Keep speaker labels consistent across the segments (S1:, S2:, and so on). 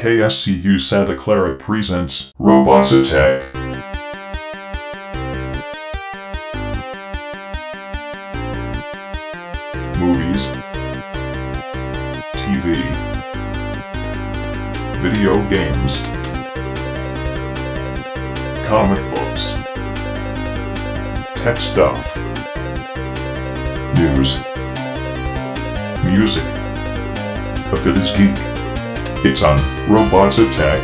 S1: KSCU Santa Clara presents Robots Attack. Movies, TV, video games, comic books, tech stuff, news, music. If it is geek, it's on Robots Attack.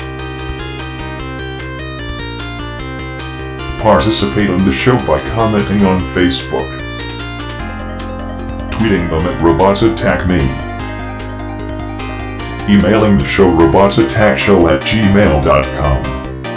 S1: Participate in the show by commenting on Facebook, tweeting them at Robots Attack Me, emailing the show robotsattackshow@gmail.com.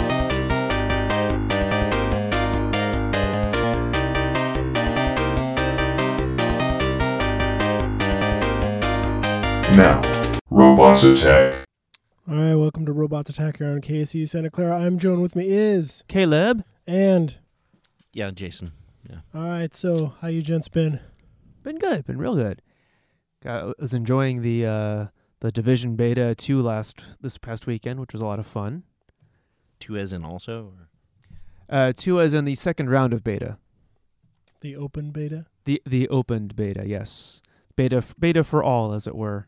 S1: Now, Robots Attack.
S2: Alright, welcome to Robots Attack here on KSU Santa Clara. I'm Joan, with me is...
S3: Caleb.
S2: And...
S3: Yeah, Jason. Yeah.
S2: Alright, so how you gents been?
S3: Been good, been real good. I was enjoying the Division Beta 2 this past weekend, which was a lot of fun.
S4: 2 as in also? Or?
S3: 2 as in the second round of beta.
S2: The open beta?
S3: The opened beta, yes. Beta for all, as it were.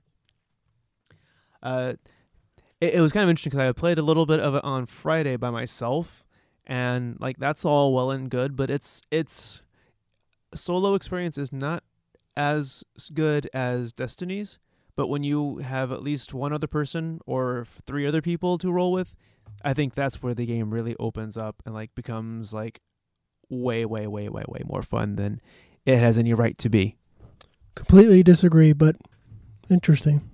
S3: It was kind of interesting because I played a little bit of it on Friday by myself, and like that's all well and good, but its solo experience is not as good as Destiny's. But when you have at least one other person or 3 other people to roll with, I think that's where the game really opens up and like becomes like way more fun than it has any right to be.
S2: Completely disagree, but interesting.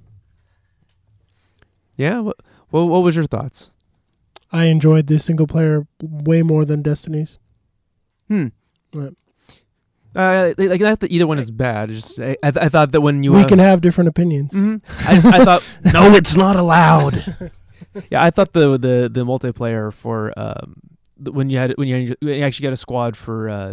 S3: Yeah, what was your thoughts?
S2: I enjoyed the single player way more than Destiny's.
S3: But,
S2: But
S3: like not that either one is bad. Just I thought that when you
S2: we can have different opinions.
S3: Mm-hmm. I thought no, it's not allowed. Yeah, I thought the multiplayer for when you actually got a squad for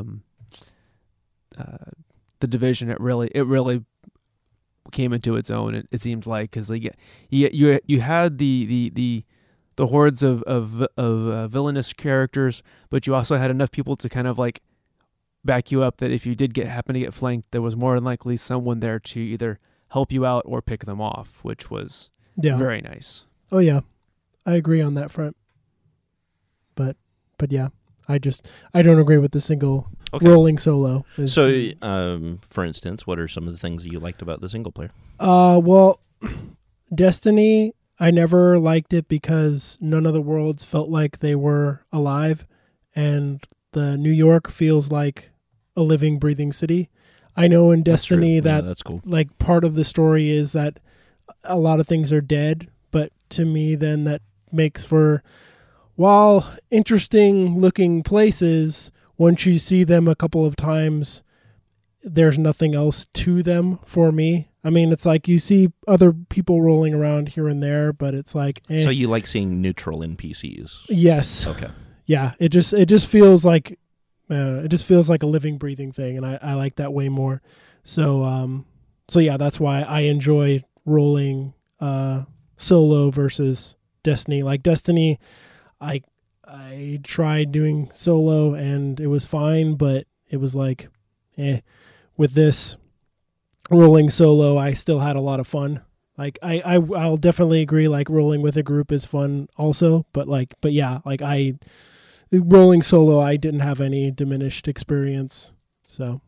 S3: the Division, it really came into its own. It seems like because like you had the hordes of villainous characters, but you also had enough people to kind of like back you up that if you did happen to get flanked, there was more than likely someone there to either help you out or pick them off, which was very nice.
S2: Oh yeah, I agree on that front. But yeah, I don't agree with the single. Okay. Rolling solo.
S4: So, for instance, what are some of the things you liked about the single player?
S2: Well, Destiny, I never liked it because none of the worlds felt like they were alive, and the New York feels like a living, breathing city. I know in Destiny that's cool. Like part of the story is that a lot of things are dead, but to me, then that makes for, while interesting looking places, once you see them a couple of times, there's nothing else to them for me. I mean, it's like you see other people rolling around here and there, but it's like...
S4: So you like seeing neutral NPCs?
S2: Yes.
S4: Okay.
S2: Yeah, it just feels like... it just feels like a living, breathing thing, and I like that way more. So yeah, that's why I enjoy rolling solo versus Destiny. Like Destiny, I tried doing solo and it was fine, but it was like, with this rolling solo, I still had a lot of fun. Like I'll definitely agree, like rolling with a group is fun also, but yeah, like rolling solo, I didn't have any diminished experience. So.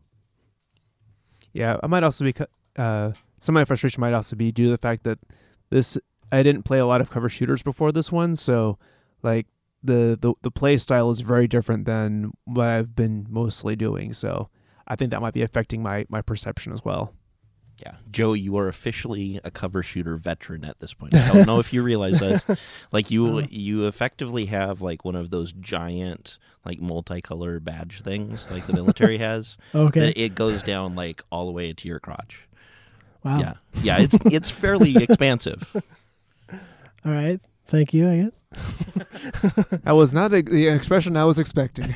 S3: Yeah, I might also be, some of my frustration might also be due to the fact that I didn't play a lot of cover shooters before this one. So like, the play style is very different than what I've been mostly doing, so I think that might be affecting my perception as well.
S4: Yeah, Joe, you are officially a cover shooter veteran at this point. I don't know if you realize that. Like you effectively have like one of those giant like multicolor badge things like the military has.
S2: Okay,
S4: that it goes down like all the way to your crotch.
S2: Wow.
S4: Yeah, it's fairly expansive.
S2: All right. Thank you, I guess.
S3: That was not the expression I was expecting.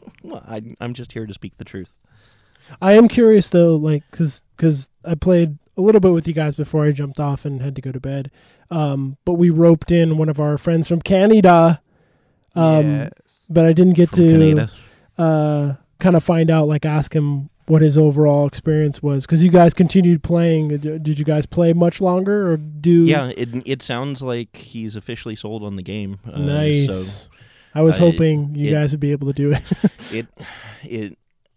S4: Well, I'm just here to speak the truth.
S2: I am curious though, like, because I played a little bit with you guys before I jumped off and had to go to bed. But we roped in one of our friends from Canada.
S3: Yes.
S2: But I didn't get
S4: From
S2: to
S4: Canada.
S2: kind of find out, like ask him what his overall experience was. Because you guys continued playing. Did you guys play much longer or do?
S4: Yeah, it sounds like he's officially sold on the game.
S2: Nice.
S4: So
S2: I was hoping you guys would be able to do it.
S4: it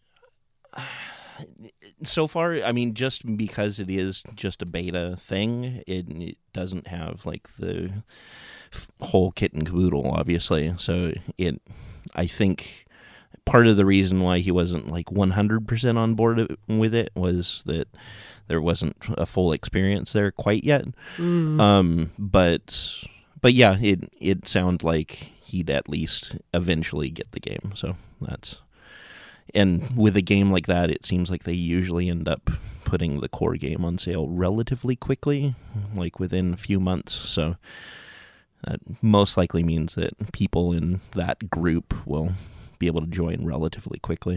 S4: so far, I mean, just because it is just a beta thing, it doesn't have like the whole kit and caboodle, obviously. So I think part of the reason why he wasn't like 100% on board with it was that there wasn't a full experience there quite yet. But yeah, it sounded like he'd at least eventually get the game. So that's. And with a game like that, it seems like they usually end up putting the core game on sale relatively quickly, like within a few months. So that most likely means that people in that group will be able to join relatively quickly.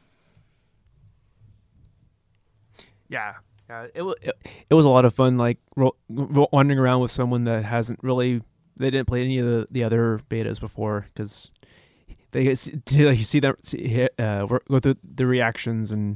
S3: Yeah, it was a lot of fun, like wandering around with someone that they didn't play any of the other betas before, because they see them go through the reactions and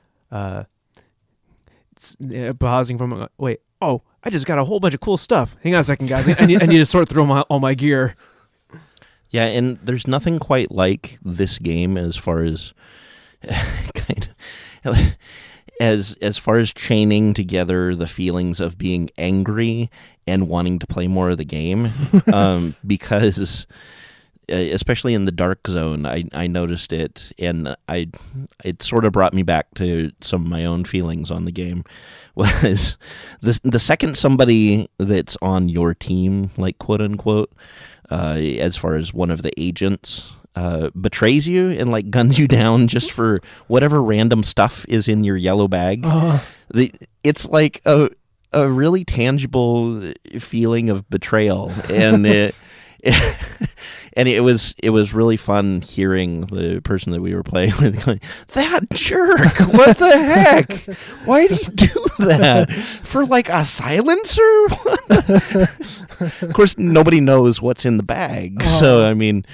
S3: pausing from wait, oh, I just got a whole bunch of cool stuff. Hang on a second, guys. I need to sort through all my gear.
S4: Yeah, and there's nothing quite like this game as far as kind of as far as chaining together the feelings of being angry and wanting to play more of the game, because especially in the Dark Zone, I noticed it, and it sort of brought me back to some of my own feelings on the game. Was the second somebody that's on your team, like quote unquote, as far as one of the agents, betrays you and like guns you down just for whatever random stuff is in your yellow bag, it's like a really tangible feeling of betrayal, and and it was really fun hearing the person that we were playing with going, "That jerk! What the heck? Why did he do that? For like a silencer?" Of course, nobody knows what's in the bag, so I mean,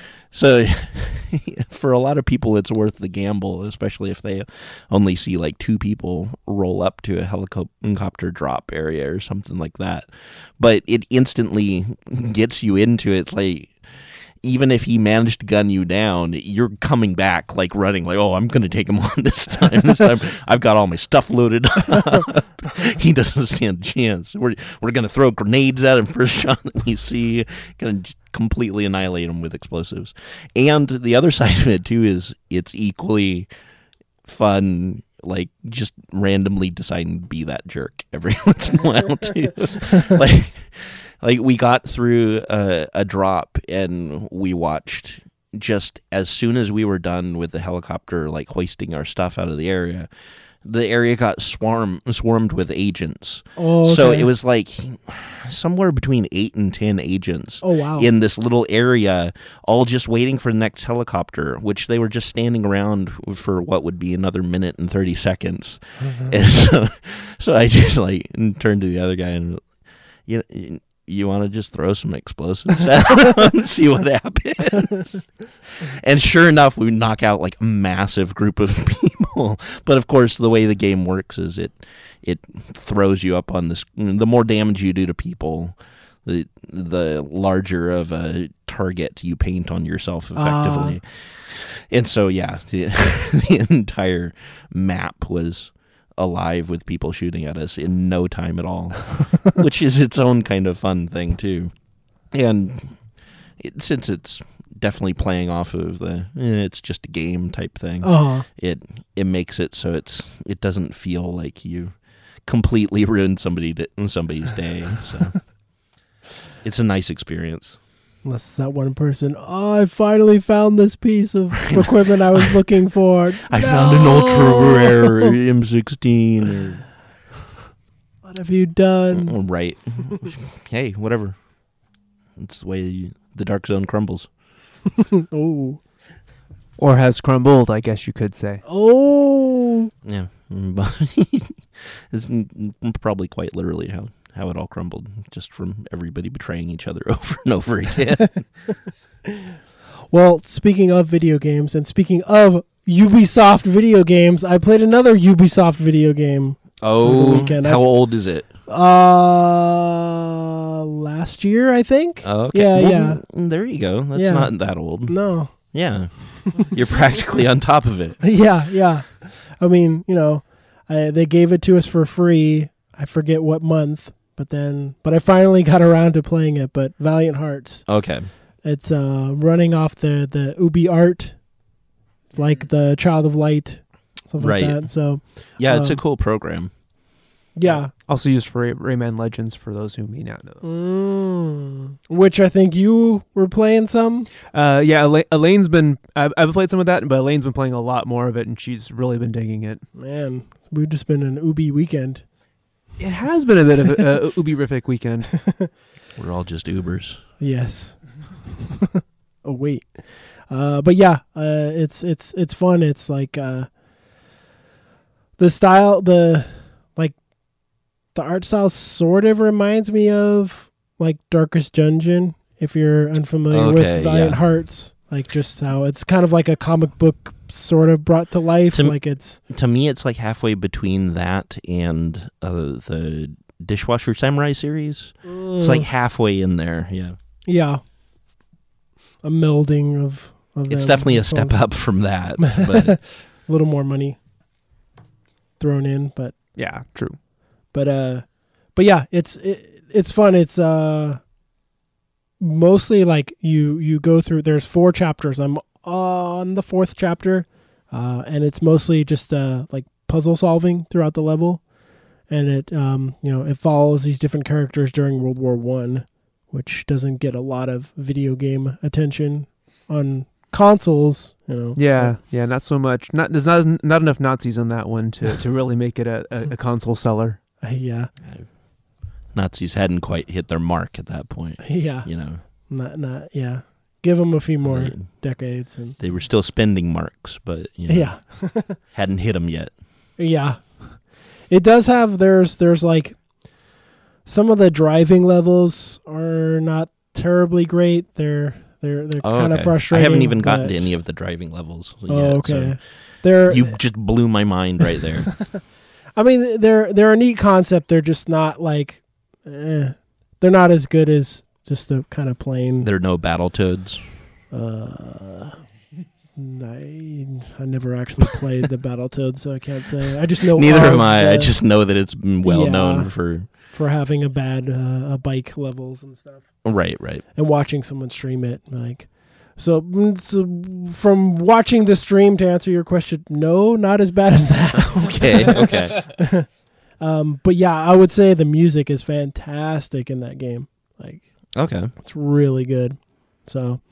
S4: for a lot of people, it's worth the gamble, especially if they only see like two people roll up to a helicopter drop area or something like that. But it instantly gets you into it. Like, even if he managed to gun you down, you're coming back like running, like, oh, I'm going to take him on this time. This time I've got all my stuff loaded up. He doesn't stand a chance. We're going to throw grenades at him first shot that we see. Going to completely annihilate him with explosives. And the other side of it too is it's equally fun, like just randomly deciding to be that jerk every once in a while too. Like we got through a drop and we watched, just as soon as we were done with the helicopter like hoisting our stuff out of the area got swarmed with agents. Oh, okay. So it was like somewhere between 8 and 10 agents.
S2: Oh, wow.
S4: In this little area, all just waiting for the next helicopter, which they were just standing around for what would be another minute and 30 seconds. And so I just like turned to the other guy and, you want to just throw some explosives at them and see what happens? And sure enough, we knock out like a massive group of people. But of course, the way the game works is it throws you up on this. The more damage you do to people, the larger of a target you paint on yourself effectively. And so, yeah, the entire map was alive with people shooting at us in no time at all, which is its own kind of fun thing too. And since it's definitely playing off of the it's just a game type thing, it makes it so it doesn't feel like you completely ruined somebody's day. So it's a nice experience.
S2: Unless it's that one person, I finally found this piece of equipment I was looking for.
S4: I found an ultra rare M16. Or...
S2: What have you done?
S4: Right. Hey, whatever. It's the way the Dark Zone crumbles.
S2: Oh.
S3: Or has crumbled, I guess you could say.
S2: Oh, no.
S4: Yeah, but it's probably quite literally how it all crumbled, just from everybody betraying each other over and over again.
S2: Well, speaking of video games and speaking of Ubisoft video games, I played another Ubisoft video game.
S4: Oh,
S2: weekend.
S4: how old is it?
S2: Last year, I think.
S4: Oh, okay.
S2: Yeah,
S4: Well,
S2: yeah.
S4: There you go. That's
S2: Yeah.
S4: not that old.
S2: No.
S4: Yeah, you're practically on top of it.
S2: Yeah. I mean, they gave it to us for free. I forget what month, but I finally got around to playing it. But Valiant Hearts,
S4: Okay.
S2: it's running off the Ubi art, like the Child of Light, stuff like
S4: Right.
S2: that. So
S4: Yeah, it's a cool program.
S2: yeah,
S3: Also used for Rayman Legends for those who may not know.
S2: which I think you were playing some.
S3: Yeah, Elaine's been. I've played some of that, but Elaine's been playing a lot more of it, and she's really been digging it.
S2: Man, we've just been an Ubi weekend.
S3: It has been a bit of a Ubi-rific weekend.
S4: We're all just Ubers.
S2: Yes. Oh wait, but yeah, it's fun. It's like the style, the art style sort of reminds me of like Darkest Dungeon. If you're unfamiliar
S4: Okay,
S2: with Valiant
S4: yeah.
S2: Hearts, like just how it's kind of like a comic book sort of brought to life.
S4: To me, it's like halfway between that and the Dishwasher Samurai series. It's like halfway in there. Yeah.
S2: yeah, a melding of
S4: It's
S2: them.
S4: definitely a
S2: So
S4: step up from that. But
S2: a little more money thrown in, but
S3: Yeah, true.
S2: But yeah, it's fun. It's mostly like you go through. There's 4 chapters. I'm on the 4th chapter, and it's mostly just like puzzle solving throughout the level, and it it follows these different characters during World War I, which doesn't get a lot of video game attention on consoles.
S3: Yeah, not so much. There's not enough Nazis on that one to really make it a console seller.
S2: Yeah.
S4: Nazis hadn't quite hit their mark at that point.
S2: Yeah. Not yeah. Give them a few more decades and
S4: They were still spending marks, but
S2: yeah.
S4: hadn't hit them yet.
S2: Yeah. It does have there's like some of the driving levels are not terribly great. They're kind of frustrating.
S4: I haven't even gotten to
S2: but-
S4: any of the driving levels yet.
S2: Oh, okay.
S4: So
S2: They're
S4: you just blew my mind right there.
S2: I mean, they're a neat concept. They're just not like they're not as good as just the kind of plain.
S4: There are no Battletoads.
S2: I never actually played the Battletoads, so I can't say. I just know.
S4: Neither
S2: of
S4: am I. I
S2: the-
S4: just know that it's well
S2: Yeah.
S4: known for
S2: having a bad bike levels and stuff,
S4: right.
S2: and watching someone stream it. Like, so from watching the stream, to answer your question, no, not as bad as that.
S4: Okay.
S2: But yeah, I would say the music is fantastic in that game. Like,
S4: Okay.
S2: it's really good. So,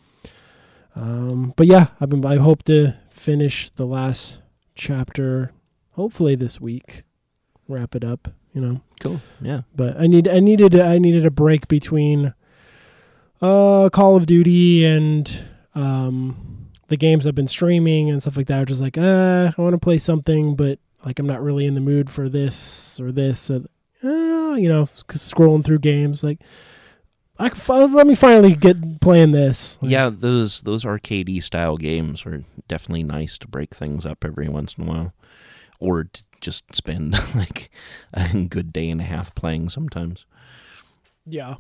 S2: but yeah, I hope to finish the last chapter, hopefully this week, wrap it up.
S4: Cool. Yeah.
S2: But I needed a break between Call of Duty and the games I've been streaming and stuff like that. I was just like, I want to play something, but like I'm not really in the mood for this or this. So, scrolling through games, like let me finally get playing this. Like,
S4: Yeah, those arcadey style games are definitely nice to break things up every once in a while, or to just spend like a good day and a half playing sometimes.
S2: yeah,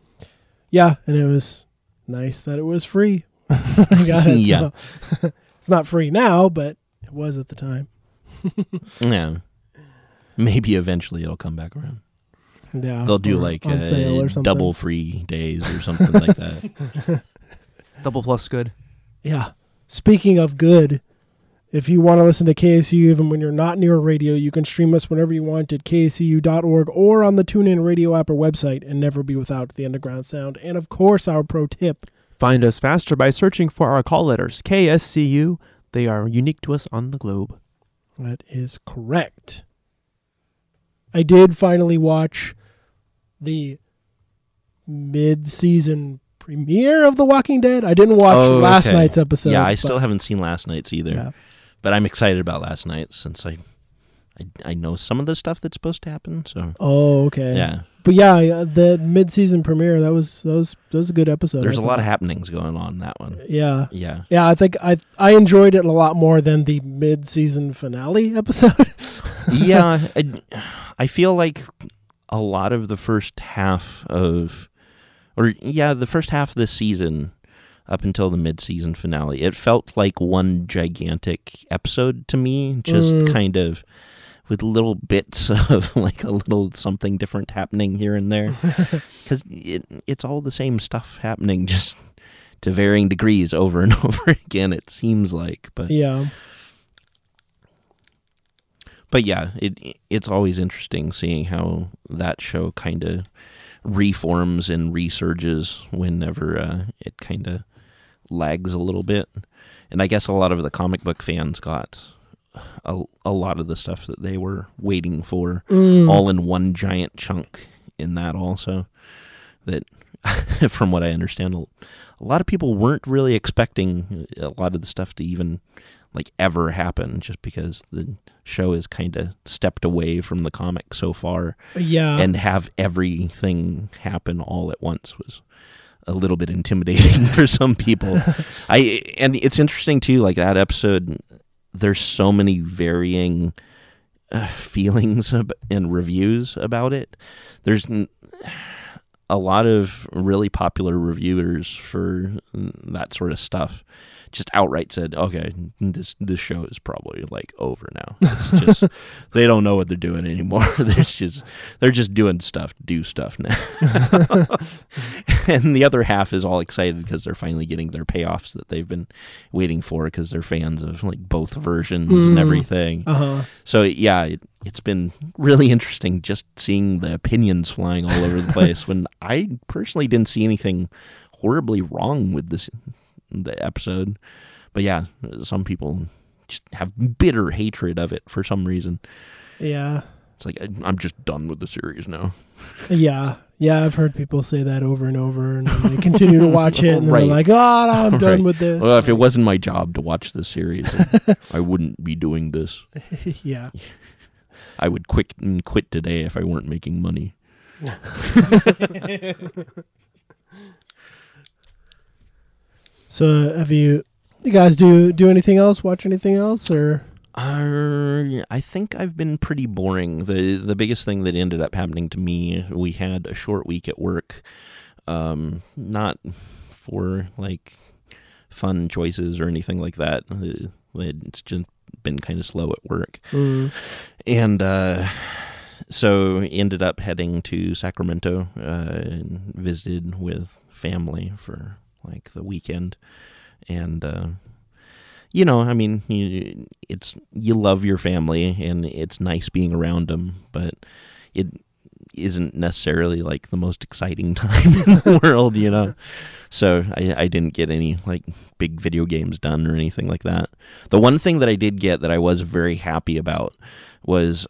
S2: and it was nice that it was free. I got it,
S4: Yeah.
S2: so. It's not free now, but it was at the time.
S4: Yeah, maybe eventually it'll come back around.
S2: Yeah,
S4: They'll do
S2: or
S4: like
S2: on sale or something.
S4: double free days or something like that.
S3: Double plus good.
S2: Yeah. Speaking of good, if you want to listen to KSU even when you're not near a radio, you can stream us whenever you want at kscu.org or on the TuneIn Radio app or website, and never be without the underground sound. And of course, our pro tip.
S3: Find us faster by searching for our call letters, KSCU. They are unique to us on the globe.
S2: That is correct. I did finally watch the mid-season premiere of The Walking Dead. I didn't watch last
S4: okay.
S2: night's episode.
S4: Yeah, I
S2: but-
S4: still haven't seen last night's either.
S2: Yeah.
S4: But I'm excited about last night since I I know some of the stuff that's supposed to happen. So
S2: Oh, okay.
S4: yeah,
S2: But yeah, the mid-season premiere, that was a good episode.
S4: there's
S2: I
S4: a lot
S2: thought.
S4: of happenings going on in that one.
S2: Yeah.
S4: Yeah.
S2: Yeah, I think I enjoyed it a lot more than the mid-season finale episode.
S4: Yeah, I feel like a lot of the first half of this season up until the mid-season finale, it felt like one gigantic episode to me, just kind of with little bits of like a little something different happening here and there, because it's all the same stuff happening, just to varying degrees over and over again, it seems like. But
S2: Yeah.
S4: But yeah, it's always interesting seeing how that show kind of reforms and resurges whenever it kind of lags a little bit. And I guess a lot of the comic book fans got a lot of the stuff that they were waiting for all in one giant chunk in that also. That, from what I understand, a lot of people weren't really expecting a lot of the stuff to even like ever happen, just because the show has kind of stepped away from the comic so far.
S2: Yeah.
S4: And have everything happen all at once was a little bit intimidating for some people. And it's interesting too, like that episode, there's so many varying feelings and reviews about it. There's a lot of really popular reviewers for that sort of stuff just outright said, okay, this show is probably like over now. It's just they don't know what they're doing anymore. They're just doing stuff to do stuff now. And the other half is all excited because they're finally getting their payoffs that they've been waiting for, because they're fans of like both versions and everything. So yeah, it's been really interesting just seeing the opinions flying all over the place, when I personally didn't see anything horribly wrong with the episode. But yeah, some people just have bitter hatred of it for some reason.
S2: Yeah.
S4: It's like, I'm just done with the series now.
S2: Yeah. Yeah, I've heard people say that over and over, and then they continue to watch it, and then
S4: Right.
S2: they're like, oh, no, I'm done
S4: Right.
S2: with this.
S4: Well, if it wasn't my job to watch this series, I wouldn't be doing this.
S2: Yeah.
S4: I would quit today if I weren't making money.
S2: So have you guys do anything else? Watch anything else? Or
S4: I think I've been pretty boring. The biggest thing that ended up happening to me, we had a short week at work, not for like fun choices or anything like that. It's just been kind of slow at work. And so ended up heading to Sacramento and visited with family for like the weekend. And you know, I mean, you love your family and it's nice being around them, but it isn't necessarily like the most exciting time in the world, you know. So I didn't get any like big video games done or anything like that. The one thing that I did get that I was very happy about was,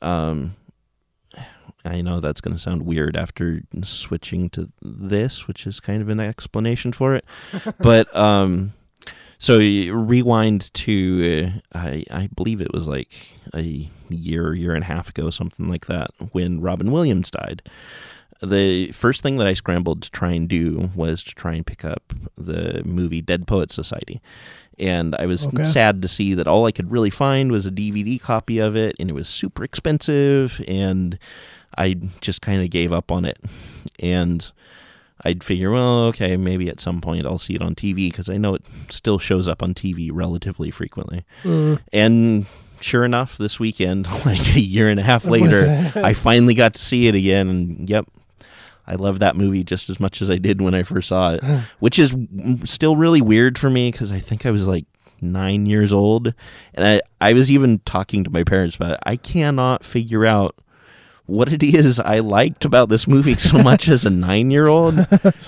S4: I know that's going to sound weird after switching to this, which is kind of an explanation for it, but so you rewind to, I believe it was like a year and a half ago, something like that, when Robin Williams died. The first thing that I scrambled to try and do was to try and pick up the movie Dead Poets Society. And I was sad to see that all I could really find was a DVD copy of it, and it was super expensive, and I just kind of gave up on it. And I'd figure, well, okay, maybe at some point I'll see it on TV, because I know it still shows up on TV relatively frequently. And sure enough, this weekend, like a year and a half later, I finally got to see it again, and yep, I love that movie just as much as I did when I first saw it, which is still really weird for me, because I think I was like 9 years old, and I was even talking to my parents about it. I cannot figure out what it is I liked about this movie so much as a 9-year-old.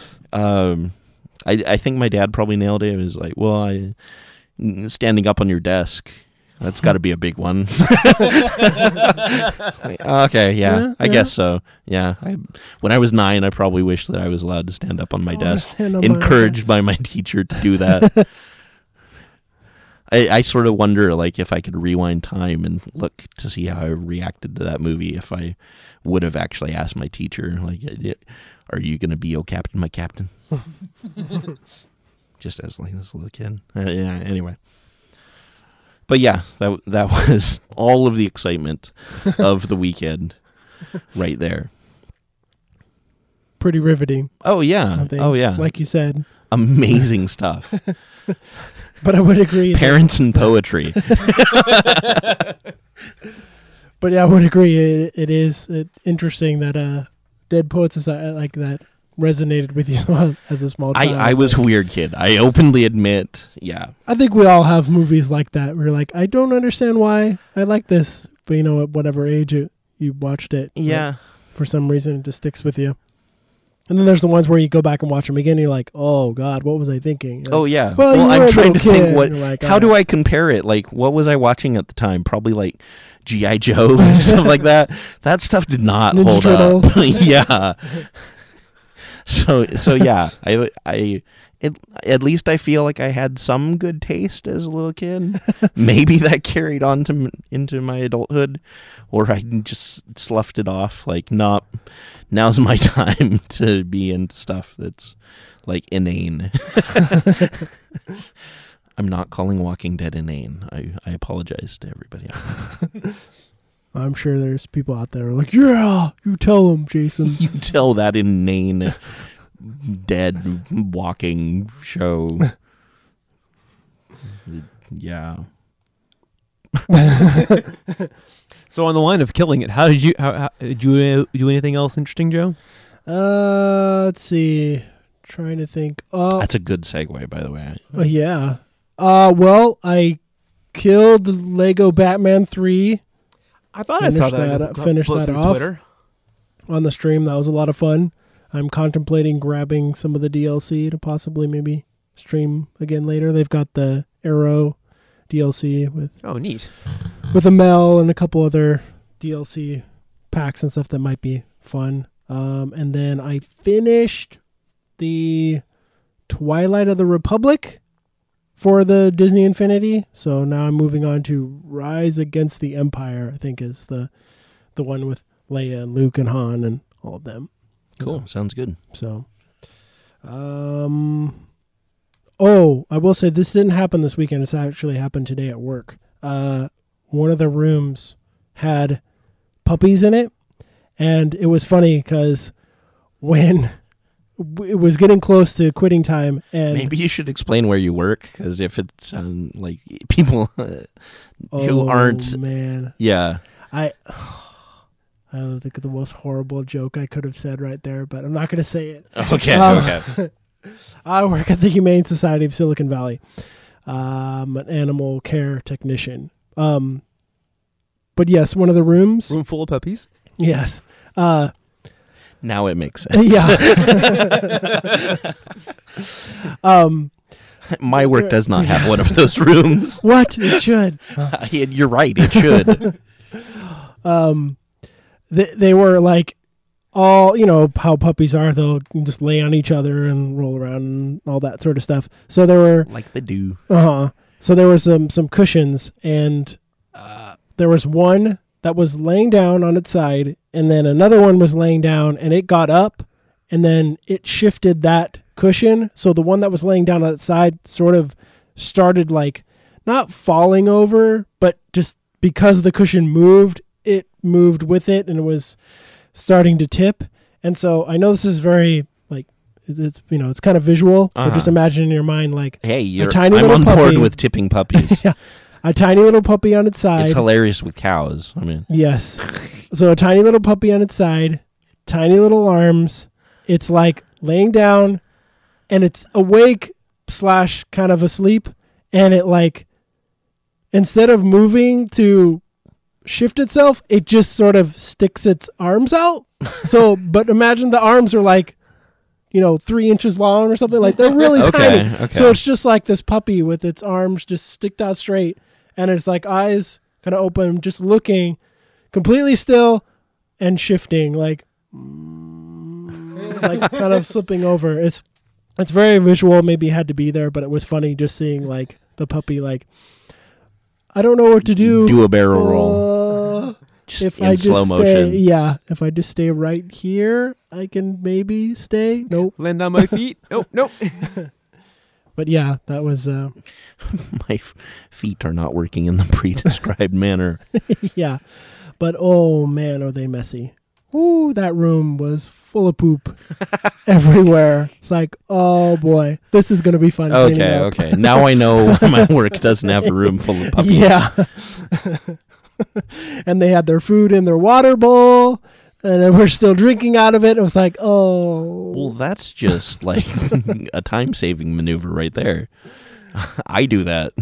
S4: I think my dad probably nailed it. He was like, well, standing up on your desk, that's got to be a big one. Okay, yeah, I guess so. Yeah, when I was 9, I probably wished that I was allowed to stand up on my desk, encouraged by my teacher to do that. I sort of wonder, like, if I could rewind time and look to see how I reacted to that movie, if I would have actually asked my teacher, like, are you going to be, oh, Captain, my captain? Just as, like, this little kid. Yeah, anyway. But yeah, that was all of the excitement of the weekend right there.
S2: Pretty riveting.
S4: Oh, yeah. Oh, yeah.
S2: Like you said.
S4: Amazing stuff.
S2: But I would agree.
S4: Parents and poetry.
S2: But yeah, I would agree. It is interesting that Dead Poets Society like that resonated with you as a small child.
S4: I was a weird kid. I openly admit. Yeah.
S2: I think we all have movies like that where you're like, I don't understand why I like this. But you know, at whatever age you watched it.
S4: Yeah.
S2: For some reason, it just sticks with you. And then there's the ones where you go back and watch them again and you're like, oh, God, what was I thinking? Like,
S4: oh, yeah.
S2: Well,
S4: I'm trying to think
S2: like,
S4: how do I compare it? Like, what was I watching at the time? Probably like G.I. Joe and stuff like that. That stuff did not
S2: Ninja
S4: hold
S2: Turtles.
S4: up. Yeah. So yeah, at least I feel like I had some good taste as a little kid. Maybe that carried on into my adulthood, or I just sloughed it off. Like, now's my time to be into stuff that's like inane. I'm not calling Walking Dead inane. I apologize to everybody.
S2: I'm sure there's people out there who are like, yeah, you tell them, Jason.
S4: You tell that inane dead walking show. Yeah.
S3: So on the line of killing it, how did you do anything else interesting, Joe?
S2: Let's see. Trying to think.
S4: That's a good segue, by the way.
S2: Yeah. Well, I killed Lego Batman 3.
S3: I thought I saw that.
S2: Finish that
S3: through
S2: off
S3: Twitter.
S2: on the stream. That was a lot of fun. I'm contemplating grabbing some of the DLC to possibly maybe stream again later. They've got the Arrow DLC with
S3: neat,
S2: with Amel and a couple other DLC packs and stuff that might be fun. And then I finished the Twilight of the Republic for the Disney Infinity. So now I'm moving on to Rise Against the Empire, I think is the one with Leia and Luke and Han and all of them.
S4: Cool. Sounds good.
S2: So, I will say this didn't happen this weekend. This actually happened today at work. One of the rooms had puppies in it, and it was funny because when it was getting close to quitting time, and
S4: maybe you should explain where you work, because if it's like people who aren't,
S2: man,
S4: yeah,
S2: I think of the most horrible joke I could have said right there, but I'm not going to say it.
S4: Okay. Okay.
S2: I work at the Humane Society of Silicon Valley. An animal care technician. But yes, one of the rooms.
S3: Room full of puppies?
S2: Yes.
S4: Now it makes sense.
S2: Yeah.
S4: My work does not have one of those rooms.
S2: What? It should.
S4: You're right. It should.
S2: They were like all, you know, how puppies are. They'll just lay on each other and roll around and all that sort of stuff. So there were
S4: like they do.
S2: So there were some cushions, and there was one that was laying down on its side, and then another one was laying down, and it got up, and then it shifted that cushion. So the one that was laying down on its side sort of started like not falling over, but just because the cushion moved, it moved with it, and it was starting to tip. And so I know this is very like it's it's kind of visual, but just imagine in your mind like,
S4: hey,
S2: I'm
S4: on
S2: puppy.
S4: Board with tipping puppies.
S2: Yeah, a tiny little puppy on its side.
S4: It's hilarious with cows. I mean,
S2: yes. So a tiny little puppy on its side, tiny little arms. It's like laying down, and it's awake / kind of asleep, and it like instead of moving to shift itself, it just sort of sticks its arms out. So, but imagine the arms are like, 3 inches long or something. Like they're really tiny.
S4: Okay.
S2: So it's just like this puppy with its arms just sticked out straight, and it's like eyes kind of open, just looking completely still and shifting, like kind of slipping over. It's very visual. Maybe it had to be there, but it was funny just seeing like the puppy like I don't know what to do.
S4: Do a barrel roll. Just
S2: If
S4: in
S2: I
S4: slow
S2: just
S4: motion.
S2: if I just stay right here, I can maybe stay. Nope.
S3: Land on my feet. Nope.
S2: But yeah, that was
S4: My feet are not working in the pre-described manner.
S2: yeah. But oh man, are they messy. Ooh, that room was full of poop everywhere. It's like, oh boy, this is going to be fun. cleaning up.
S4: Okay. Now I know why my work doesn't have a room full of puppies.
S2: Yeah. And they had their food in their water bowl, and then we're still drinking out of it. It was like, oh.
S4: Well, that's just like a time-saving maneuver right there. I do that.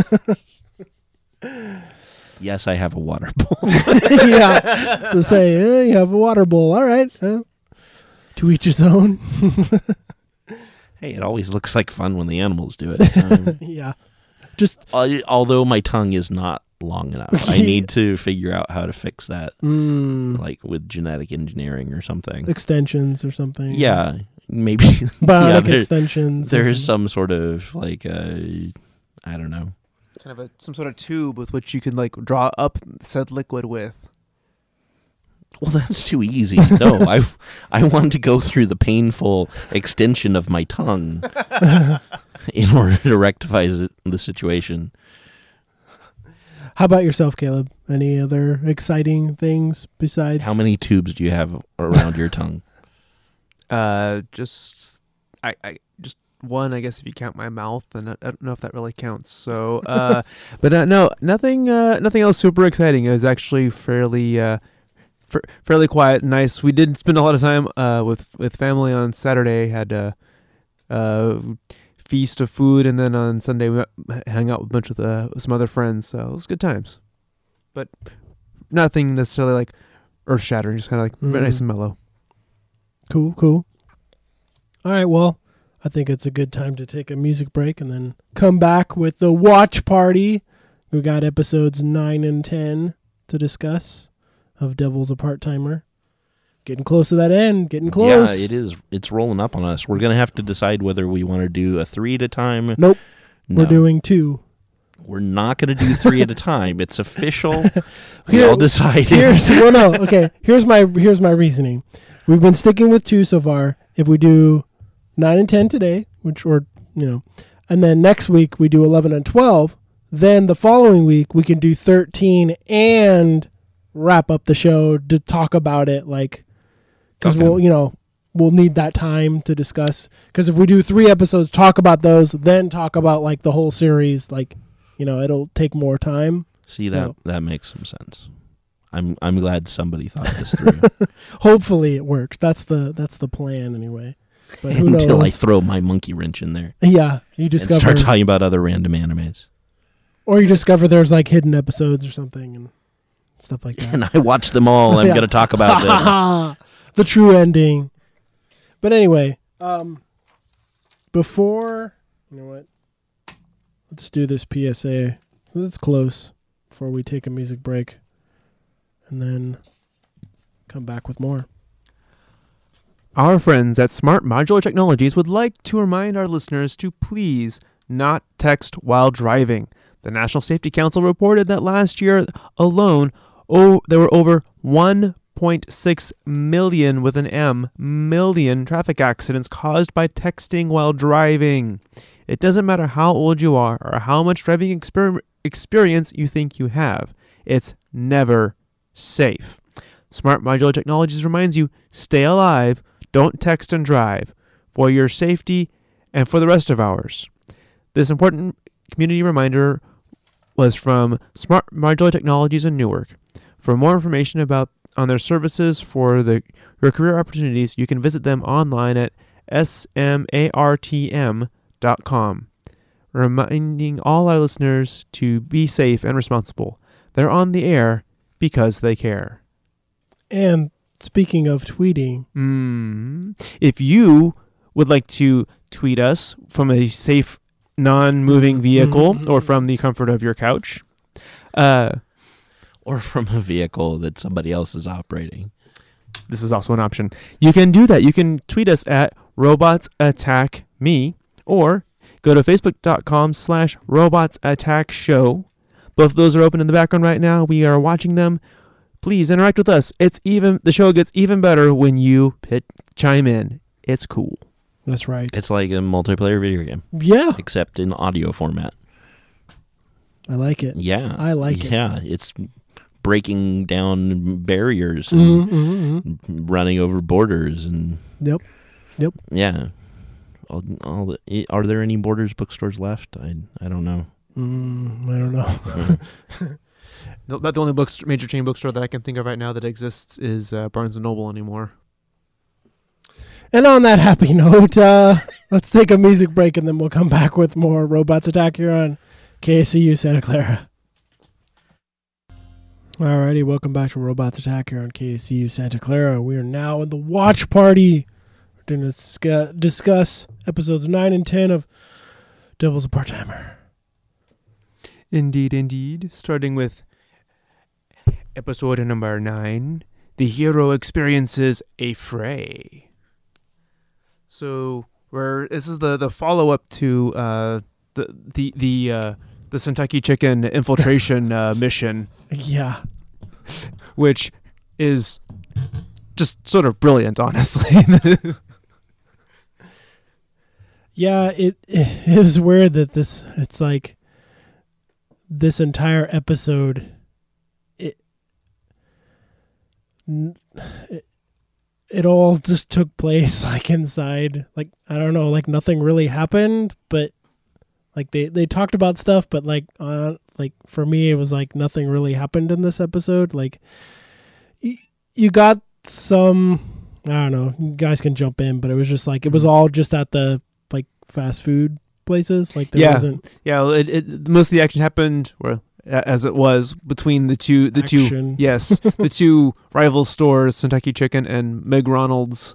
S4: Yes, I have a water bowl.
S2: Yeah. So say, you have a water bowl. All right. To each his own.
S4: Hey, it always looks like fun when the animals do it. So.
S2: Yeah. Just
S4: Although my tongue is not long enough. I need to figure out how to fix that, like with genetic engineering or something.
S2: Extensions or something.
S4: Yeah, maybe.
S2: Bionic extensions.
S4: There's some sort of like, I don't know.
S3: Kind of some sort of tube with which you can like draw up said liquid with.
S4: Well, that's too easy. No, I want to go through the painful extension of my tongue in order to rectify the situation.
S2: How about yourself, Caleb? Any other exciting things besides?
S4: How many tubes do you have around your tongue?
S3: Just one, I guess, if you count my mouth, and I don't know if that really counts. So, but no, nothing else super exciting. It was actually fairly quiet, and nice. We did spend a lot of time with family on Saturday. Had a feast of food, and then on Sunday we hung out with a bunch of some other friends. So it was good times, but nothing necessarily like earth shattering. Just kind of like very nice and mellow.
S2: Cool. All right, well, I think it's a good time to take a music break and then come back with the watch party. We got episodes 9 and 10 to discuss of Devil's a Part-Timer. Getting close to that end. Getting close.
S4: Yeah, it is. It's rolling up on us. We're going to have to decide whether we want to do a 3 at a time.
S2: Nope.
S4: No.
S2: We're doing 2.
S4: We're not going to do 3 at a time. It's official. We all decided.
S2: Here's my reasoning. We've been sticking with 2 so far. If we do 9 and 10 today, and then next week we do 11 and 12, then the following week we can do 13 and wrap up the show to talk about it, like, because we'll need that time to discuss. Because if we do 3 episodes, talk about those, then talk about like the whole series, like, it'll take more time.
S4: See, that makes some sense. I'm glad somebody thought this through.
S2: Hopefully it works. That's the plan anyway. But who
S4: Until
S2: knows?
S4: I throw my monkey wrench in there.
S2: Yeah, you discover
S4: and start talking about other random animes.
S2: Or you discover there's like hidden episodes or something and stuff like that.
S4: And I watch them all. I'm going to talk about them.
S2: The true ending. But anyway, before, you know what? Let's do this PSA. It's close before we take a music break. And then come back with more.
S3: Our friends at Smart Modular Technologies would like to remind our listeners to please not text while driving. The National Safety Council reported that last year alone, there were over 1.6 million, with an M, million traffic accidents caused by texting while driving. It doesn't matter how old you are or how much driving experience you think you have. It's never safe. Smart Modular Technologies reminds you, stay alive, don't text and drive, for your safety and for the rest of ours. This important community reminder was from Smart Modular Technologies in Newark. For more information on their services for your career opportunities, you can visit them online at smartm.com. Reminding all our listeners to be safe and responsible. They're on the air because they care.
S2: And speaking of tweeting,
S3: if you would like to tweet us from a safe, non-moving vehicle or from the comfort of your couch,
S4: or from a vehicle that somebody else is operating,
S3: this is also an option. You can do that. You can tweet us at RobotsAttackMe or go to facebook.com/RobotsAttackShow. Both of those are open in the background right now. We are watching them. Please interact with us. The show gets even better when you chime in. It's cool.
S2: That's right.
S4: It's like a multiplayer video game,
S2: Yeah,
S4: except in audio format.
S2: I like it.
S4: Yeah.
S2: I like it.
S4: Yeah, it's breaking down barriers and running over borders and
S2: Yep.
S4: yeah. Are there any Borders bookstores left? I don't know.
S2: I don't know.
S3: About the only major chain bookstore that I can think of right now that exists is Barnes & Noble anymore.
S2: And on that happy note, let's take a music break and then we'll come back with more Robots Attack here on KSCU Santa Clara. Alrighty, welcome back to Robots Attack here on KSCU Santa Clara. We are now in the watch party. We're going to discuss episodes 9 and 10 of Devil's a Part-Timer.
S3: Indeed. Starting with episode number 9, the hero experiences a fray. So, this is the follow-up to the Kentucky Chicken infiltration mission.
S2: Yeah.
S3: Which is just sort of brilliant, honestly.
S2: Yeah, it is weird that it's like this entire episode, it all just took place like inside, like, I don't know, like nothing really happened, but like they talked about stuff, but like for me it was like nothing really happened in this episode. Like you got some, I don't know, you guys can jump in, but it was just like it was all just at the like fast food places. Like there wasn't.
S3: Yeah, most of the action happened as it was between the two yes, the two rival stores, Kentucky Chicken and McDonald's.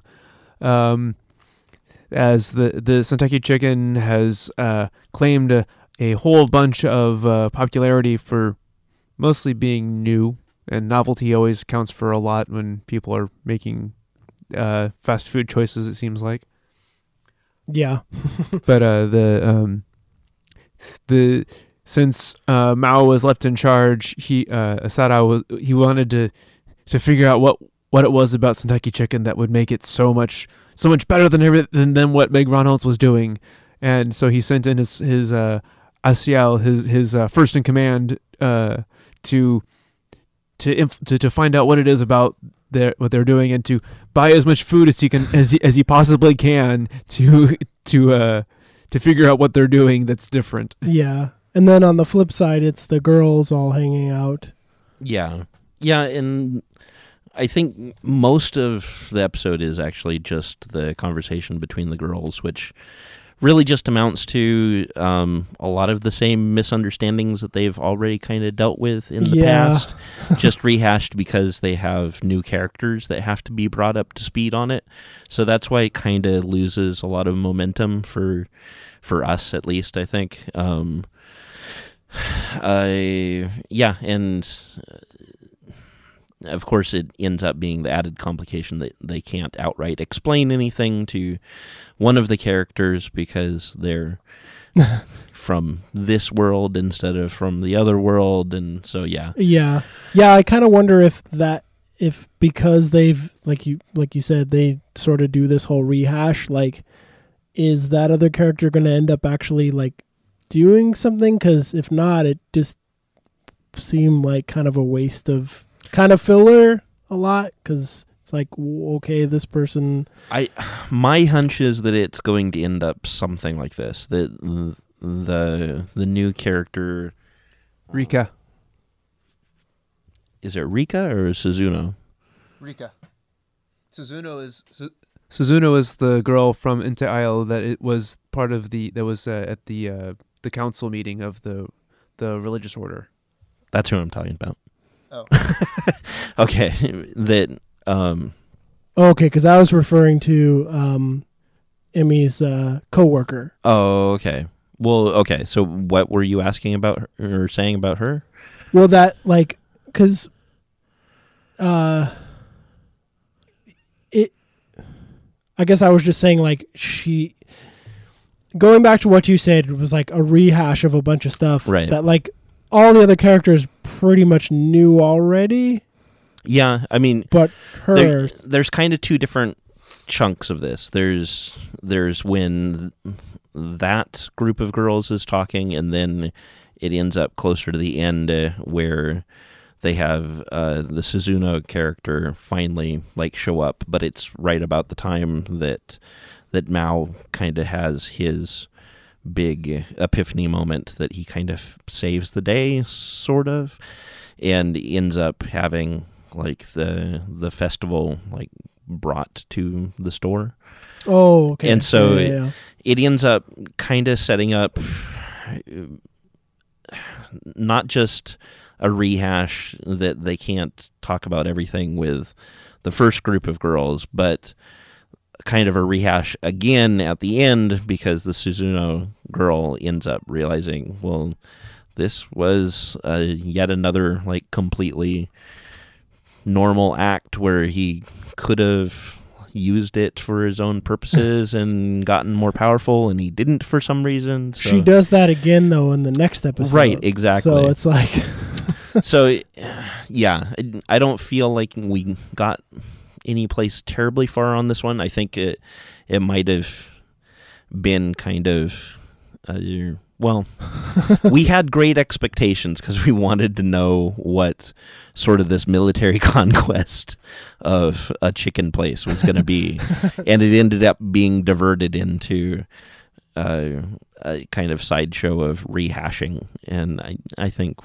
S3: As the Kentucky Chicken has claimed a whole bunch of popularity for mostly being new, and novelty always counts for a lot when people are making fast food choices, it seems like.
S2: Yeah.
S3: But since Mao was left in charge, Asada he wanted to figure out what it was about Kentucky Chicken that would make it so much better than what McDonald's was doing, and so he sent in his Asiel, his first in command, to find out what it is about what they're doing, and to buy as much food as he possibly can to figure out what they're doing that's different.
S2: Yeah, and then on the flip side, it's the girls all hanging out.
S4: Yeah, and I think most of the episode is actually just the conversation between the girls, which really just amounts to a lot of the same misunderstandings that they've already kind of dealt with in the past, just rehashed because they have new characters that have to be brought up to speed on it. So that's why it kind of loses a lot of momentum for us, at least, I think. And of course, it ends up being the added complication that they can't outright explain anything to one of the characters because they're from this world instead of from the other world, and so yeah. I kind of wonder if because they've like you said, they sort of do this whole rehash. Like, is that other character going to end up actually like doing something? Because if not, it just seemed like kind of a waste of. Kind of filler a lot, because it's like, okay, this person. My hunch is that it's going to end up something like this. That the new character,
S3: Rika.
S4: Is it Rika or Suzuno?
S3: Rika. Suzuno is the girl from Inte Isle that it was part of that was at the council meeting of the religious order.
S4: That's who I'm talking about.
S3: Oh.
S4: Okay.
S2: Okay, because I was referring to Emmy's co-worker.
S4: Oh, okay. Well, okay. So what were you asking about her, or saying about her?
S2: Well, that, like, because I guess I was just saying, like, going back to what you said, it was like a rehash of a bunch of stuff.
S4: Right.
S2: That, like, all the other characters pretty much knew already,
S4: Yeah, I mean,
S2: but her.
S4: there's kind of two different chunks of this. There's when that group of girls is talking, and then it ends up closer to the end where they have the Suzuno character finally like show up, but it's right about the time that Mao kind of has his big epiphany moment that he kind of saves the day, sort of, and ends up having like the festival like brought to the store.
S2: Oh, okay.
S4: And so
S2: yeah.
S4: it ends up kind of setting up not just a rehash that they can't talk about everything with the first group of girls, but kind of a rehash again at the end, because the Suzuno girl ends up realizing, well, this was yet another like completely normal act where he could have used it for his own purposes and gotten more powerful, and he didn't for some reason. So.
S2: She does that again though in the next episode.
S4: Right, exactly.
S2: So it's like
S4: so yeah, I don't feel like we got any place terribly far on this one. I think it might have been kind of well, we had great expectations because we wanted to know what sort of this military conquest of a chicken place was going to be, and it ended up being diverted into a kind of sideshow of rehashing, and I think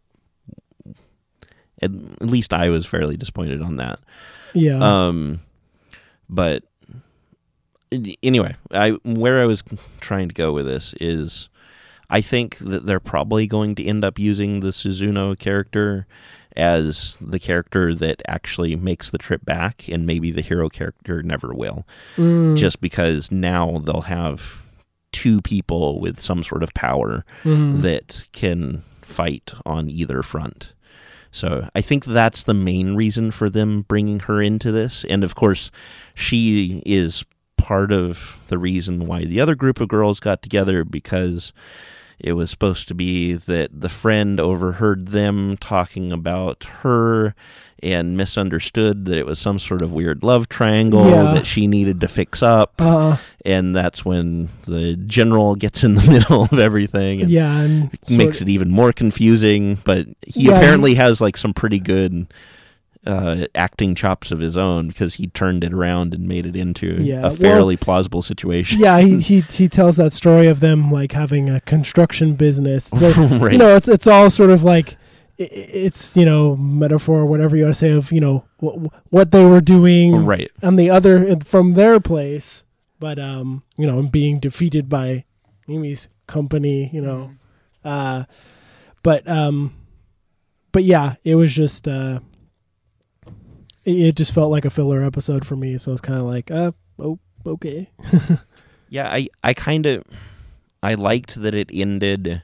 S4: at least I was fairly disappointed on that.
S2: yeah.
S4: But anyway, where I was trying to go with this is I think that they're probably going to end up using the Suzuno character as the character that actually makes the trip back, and maybe the hero character never will. Just because now they'll have two people with some sort of power that can fight on either front. So I think that's the main reason for them bringing her into this. And of course, she is part of the reason why the other group of girls got together, because it was supposed to be that the friend overheard them talking about her and misunderstood that it was some sort of weird love triangle that she needed to fix up. And that's when the general gets in the middle of everything and,
S2: and
S4: makes it even more confusing. But he apparently has like some pretty good acting chops of his own, because he turned it around and made it into a fairly plausible situation.
S2: Yeah, he tells that story of them like having a construction business. So,
S4: right.
S2: You know, it's all sort of like it's, you know, metaphor, whatever you want to say, of, you know, what they were doing
S4: right
S2: on the other from their place, but you know, being defeated by Amy's company, you know, but yeah, it was just it just felt like a filler episode for me, so it's kind of like okay.
S4: Yeah, I liked that it ended.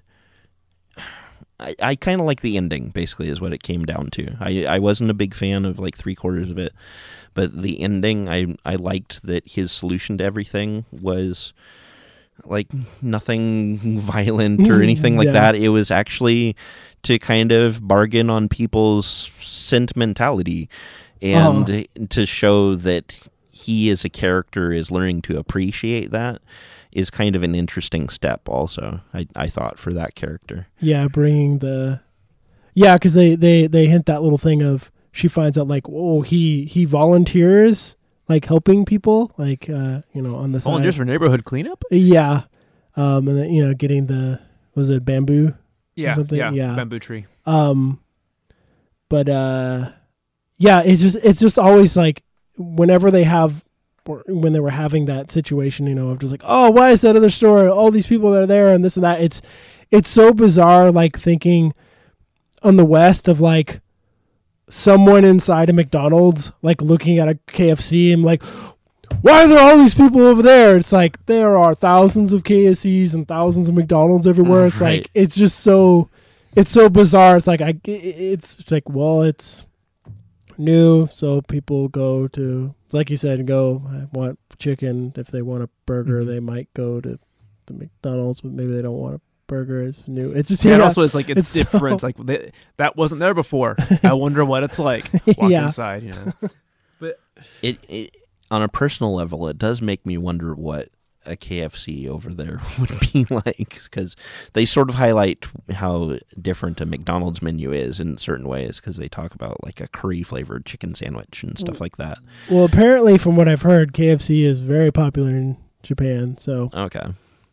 S4: I kind of like the ending, basically, is what it came down to. I wasn't a big fan of like 3/4 of it, but the ending, I liked that his solution to everything was like nothing violent or anything like that. It was actually to kind of bargain on people's sentimentality and to show that he as a character is learning to appreciate that is kind of an interesting step also, I thought, for that character.
S2: Yeah, bringing the... Yeah, because they hint that little thing of, she finds out, like, oh, he volunteers, like, helping people, like, you know, on the side.
S3: Volunteers for neighborhood cleanup?
S2: Yeah. And then, you know, getting the... Was it bamboo?
S3: Yeah,
S2: something? Yeah.
S3: Bamboo tree.
S2: But, yeah, it's just always, like, whenever they have... Or when they were having that situation, you know, of just like, oh, why is that other store? All these people that are there and this and that. It's so bizarre, like thinking on the West of like someone inside a McDonald's, like looking at a KFC and like, why are there all these people over there? It's like, there are thousands of KFCs and thousands of McDonald's everywhere. It's
S4: right.
S2: like, it's just so, it's so bizarre. It's like, it's like, well, it's new, so people go to, like you said, I want chicken. If they want a burger, they might go to the McDonald's, but maybe they don't want a burger is new. It's just
S3: And also, it's like it's
S2: so-
S3: different. Like that wasn't there before. I wonder what it's like. Walk
S2: Yeah.
S3: inside, you know.
S4: It on a personal level, it does make me wonder what a KFC over there would be like, because they sort of highlight how different a McDonald's menu is in certain ways, because they talk about like a curry flavored chicken sandwich and stuff like that.
S2: Well, apparently, from what I've heard, KFC is very popular in Japan. So
S4: Okay.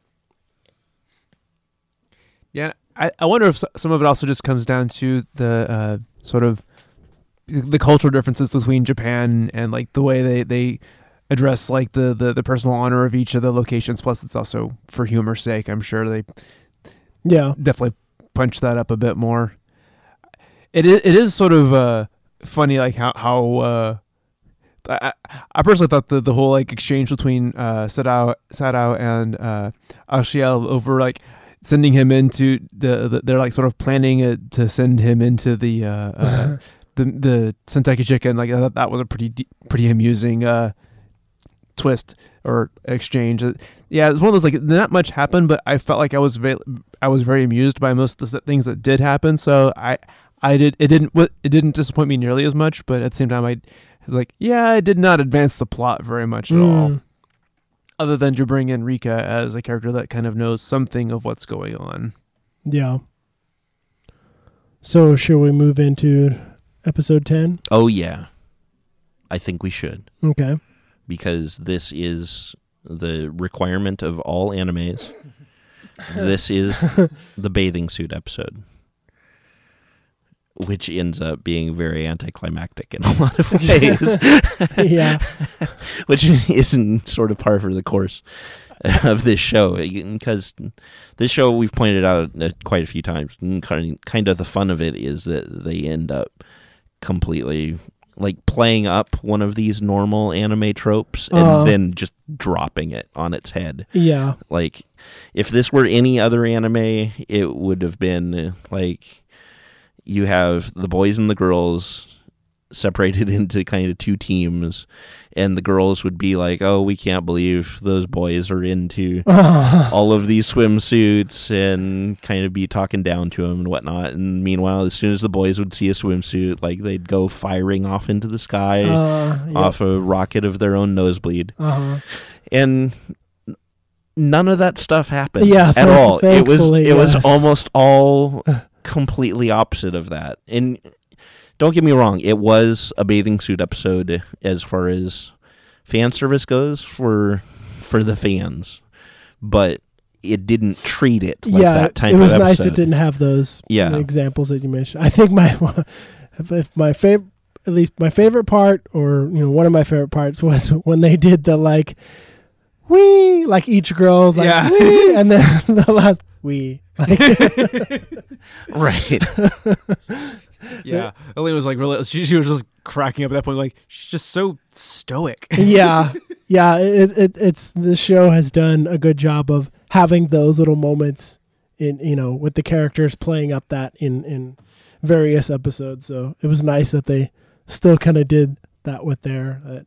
S3: Yeah, I wonder if some of it also just comes down to the sort of the cultural differences between Japan and like the way they address like the personal honor of each of the locations. Plus, it's also for humor's sake. I'm sure they
S2: yeah,
S3: definitely punch that up a bit more. It is sort of funny, like how I personally thought the whole like exchange between Sadao and Ashiel over like sending him into they're like sort of planning it to send him into the Senteki chicken. Like that was a pretty amusing twist or exchange. Yeah, it's one of those like not much happened, but I felt like I was very amused by most of the things that did happen. So it didn't disappoint me nearly as much, but at the same time I did not advance the plot very much at all. Other than to bring in Rika as a character that kind of knows something of what's going on.
S2: Yeah. So, should we move into episode 10?
S4: Oh yeah, I think we should,
S2: Okay.
S4: because this is the requirement of all animes. This is the bathing suit episode, which ends up being very anticlimactic in a lot of ways.
S2: Yeah.
S4: Which isn't sort of par for the course of this show, because this show, we've pointed out quite a few times, kind of the fun of it is that they end up completely like playing up one of these normal anime tropes and then just dropping it on its head.
S2: Yeah.
S4: Like, if this were any other anime, it would have been like, you have the boys and the girls separated into kind of two teams, and the girls would be like, oh, we can't believe those boys are into all of these swimsuits, and kind of be talking down to them and whatnot. And meanwhile, as soon as the boys would see a swimsuit, like, they'd go firing off into the sky
S2: Yep.
S4: off a rocket of their own nosebleed.
S2: Uh-huh.
S4: And none of that stuff happened
S2: Yeah,
S4: at all. It was
S2: yes.
S4: almost all completely opposite of that. And don't get me wrong, it was a bathing suit episode as far as fan service goes for the fans, but it didn't treat it like that type
S2: it was
S4: of
S2: nice
S4: episode.
S2: it didn't have those
S4: Yeah.
S2: examples that you mentioned. I think my favorite part, or one of my favorite parts, was when they did the like wee, like each girl like
S3: Yeah.
S2: wee, and then the last wee. Like,
S4: Right.
S3: Yeah, Elena was like really. She was just cracking up at that point. Like, she's just so stoic.
S2: yeah. It's the show has done a good job of having those little moments in with the characters playing up that in various episodes. So it was nice that they still kind of did that with their.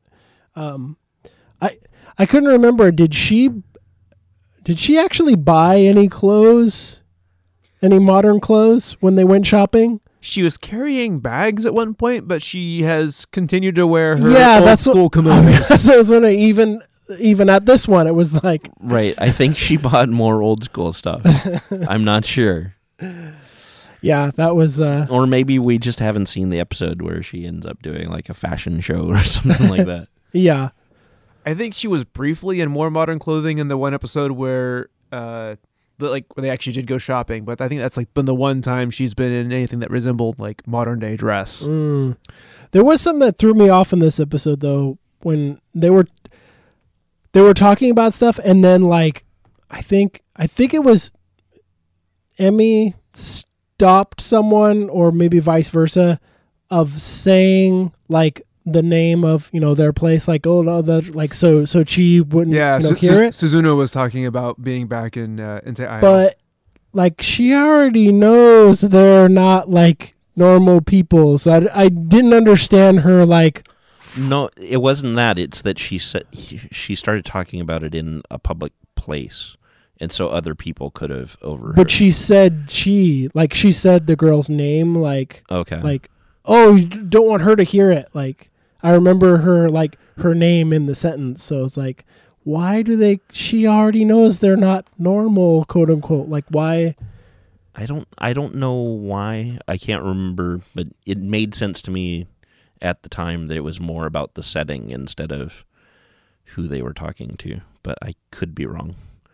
S2: I couldn't remember. Did she actually buy any clothes, any modern clothes when they went shopping?
S3: She was carrying bags at one point, but she has continued to wear her old
S2: that's
S3: school
S2: what,
S3: kimonos.
S2: So I was wondering, even at this one, it was like,
S4: Right. I think she bought more old school stuff. I'm not sure.
S2: yeah, that was.
S4: Or maybe we just haven't seen the episode where she ends up doing like a fashion show or something like that.
S2: Yeah.
S3: I think she was briefly in more modern clothing in the one episode where where they actually did go shopping, but I think that's like been the one time she's been in anything that resembled like modern day dress.
S2: There was something that threw me off in this episode though, when they were talking about stuff, and then like I think it was Emmy stopped someone, or maybe vice versa, of saying like the name of their place, like, oh no, that like so Chi wouldn't hear it.
S3: Suzuno was talking about being back in Insei.
S2: But like she already knows they're not like normal people, so I didn't understand her like.
S4: No, it wasn't that. It's that she started talking about it in a public place, and so other people could have overheard.
S2: But she said she said the girl's name, like,
S4: okay,
S2: like, oh, you don't want her to hear it. Like, I remember her, like, her name in the sentence. So it's like, why do she already knows they're not normal, quote unquote. Like, why?
S4: I don't know why. I can't remember, but it made sense to me at the time that it was more about the setting instead of who they were talking to. But I could be wrong.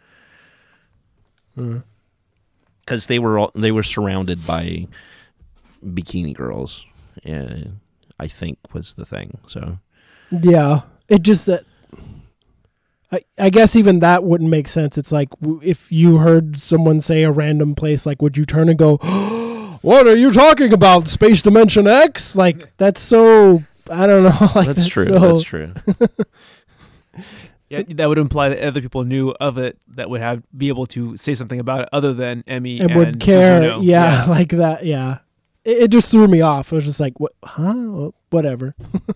S4: Because they were surrounded by bikini girls, I think was the thing. So
S2: yeah, it just that. I guess even that wouldn't make sense. It's like if you heard someone say a random place, like, would you turn and go, "What are you talking about? Space Dimension X?" Like, that's so, I don't know. Like,
S4: that's true.
S2: So,
S4: that's true.
S3: Yeah, that would imply that other people knew of it that would be able to say something about it other than Emmy and
S2: would care.
S3: Suzuno.
S2: Yeah, like that. Yeah, it just threw me off. I was just like, what? Huh? Well, whatever.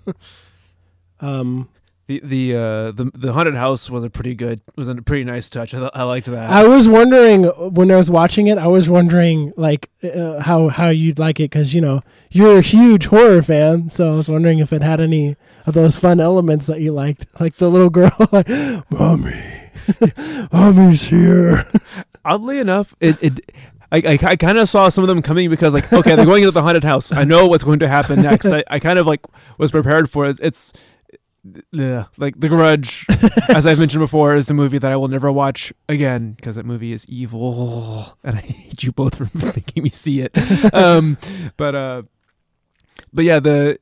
S3: The haunted house was a pretty nice touch. I liked that.
S2: I was wondering when I was watching it. I was wondering like how you'd like it, because you're a huge horror fan. So I was wondering if it had any of those fun elements that you liked, like the little girl, like, mommy's here.
S3: Oddly enough, I kind of saw some of them coming because, like, okay, they're going into the haunted house. I know what's going to happen next. I kind of like was prepared for it. It's like The Grudge, as I've mentioned before, is the movie that I will never watch again because that movie is evil, and I hate you both for making me see it. But yeah,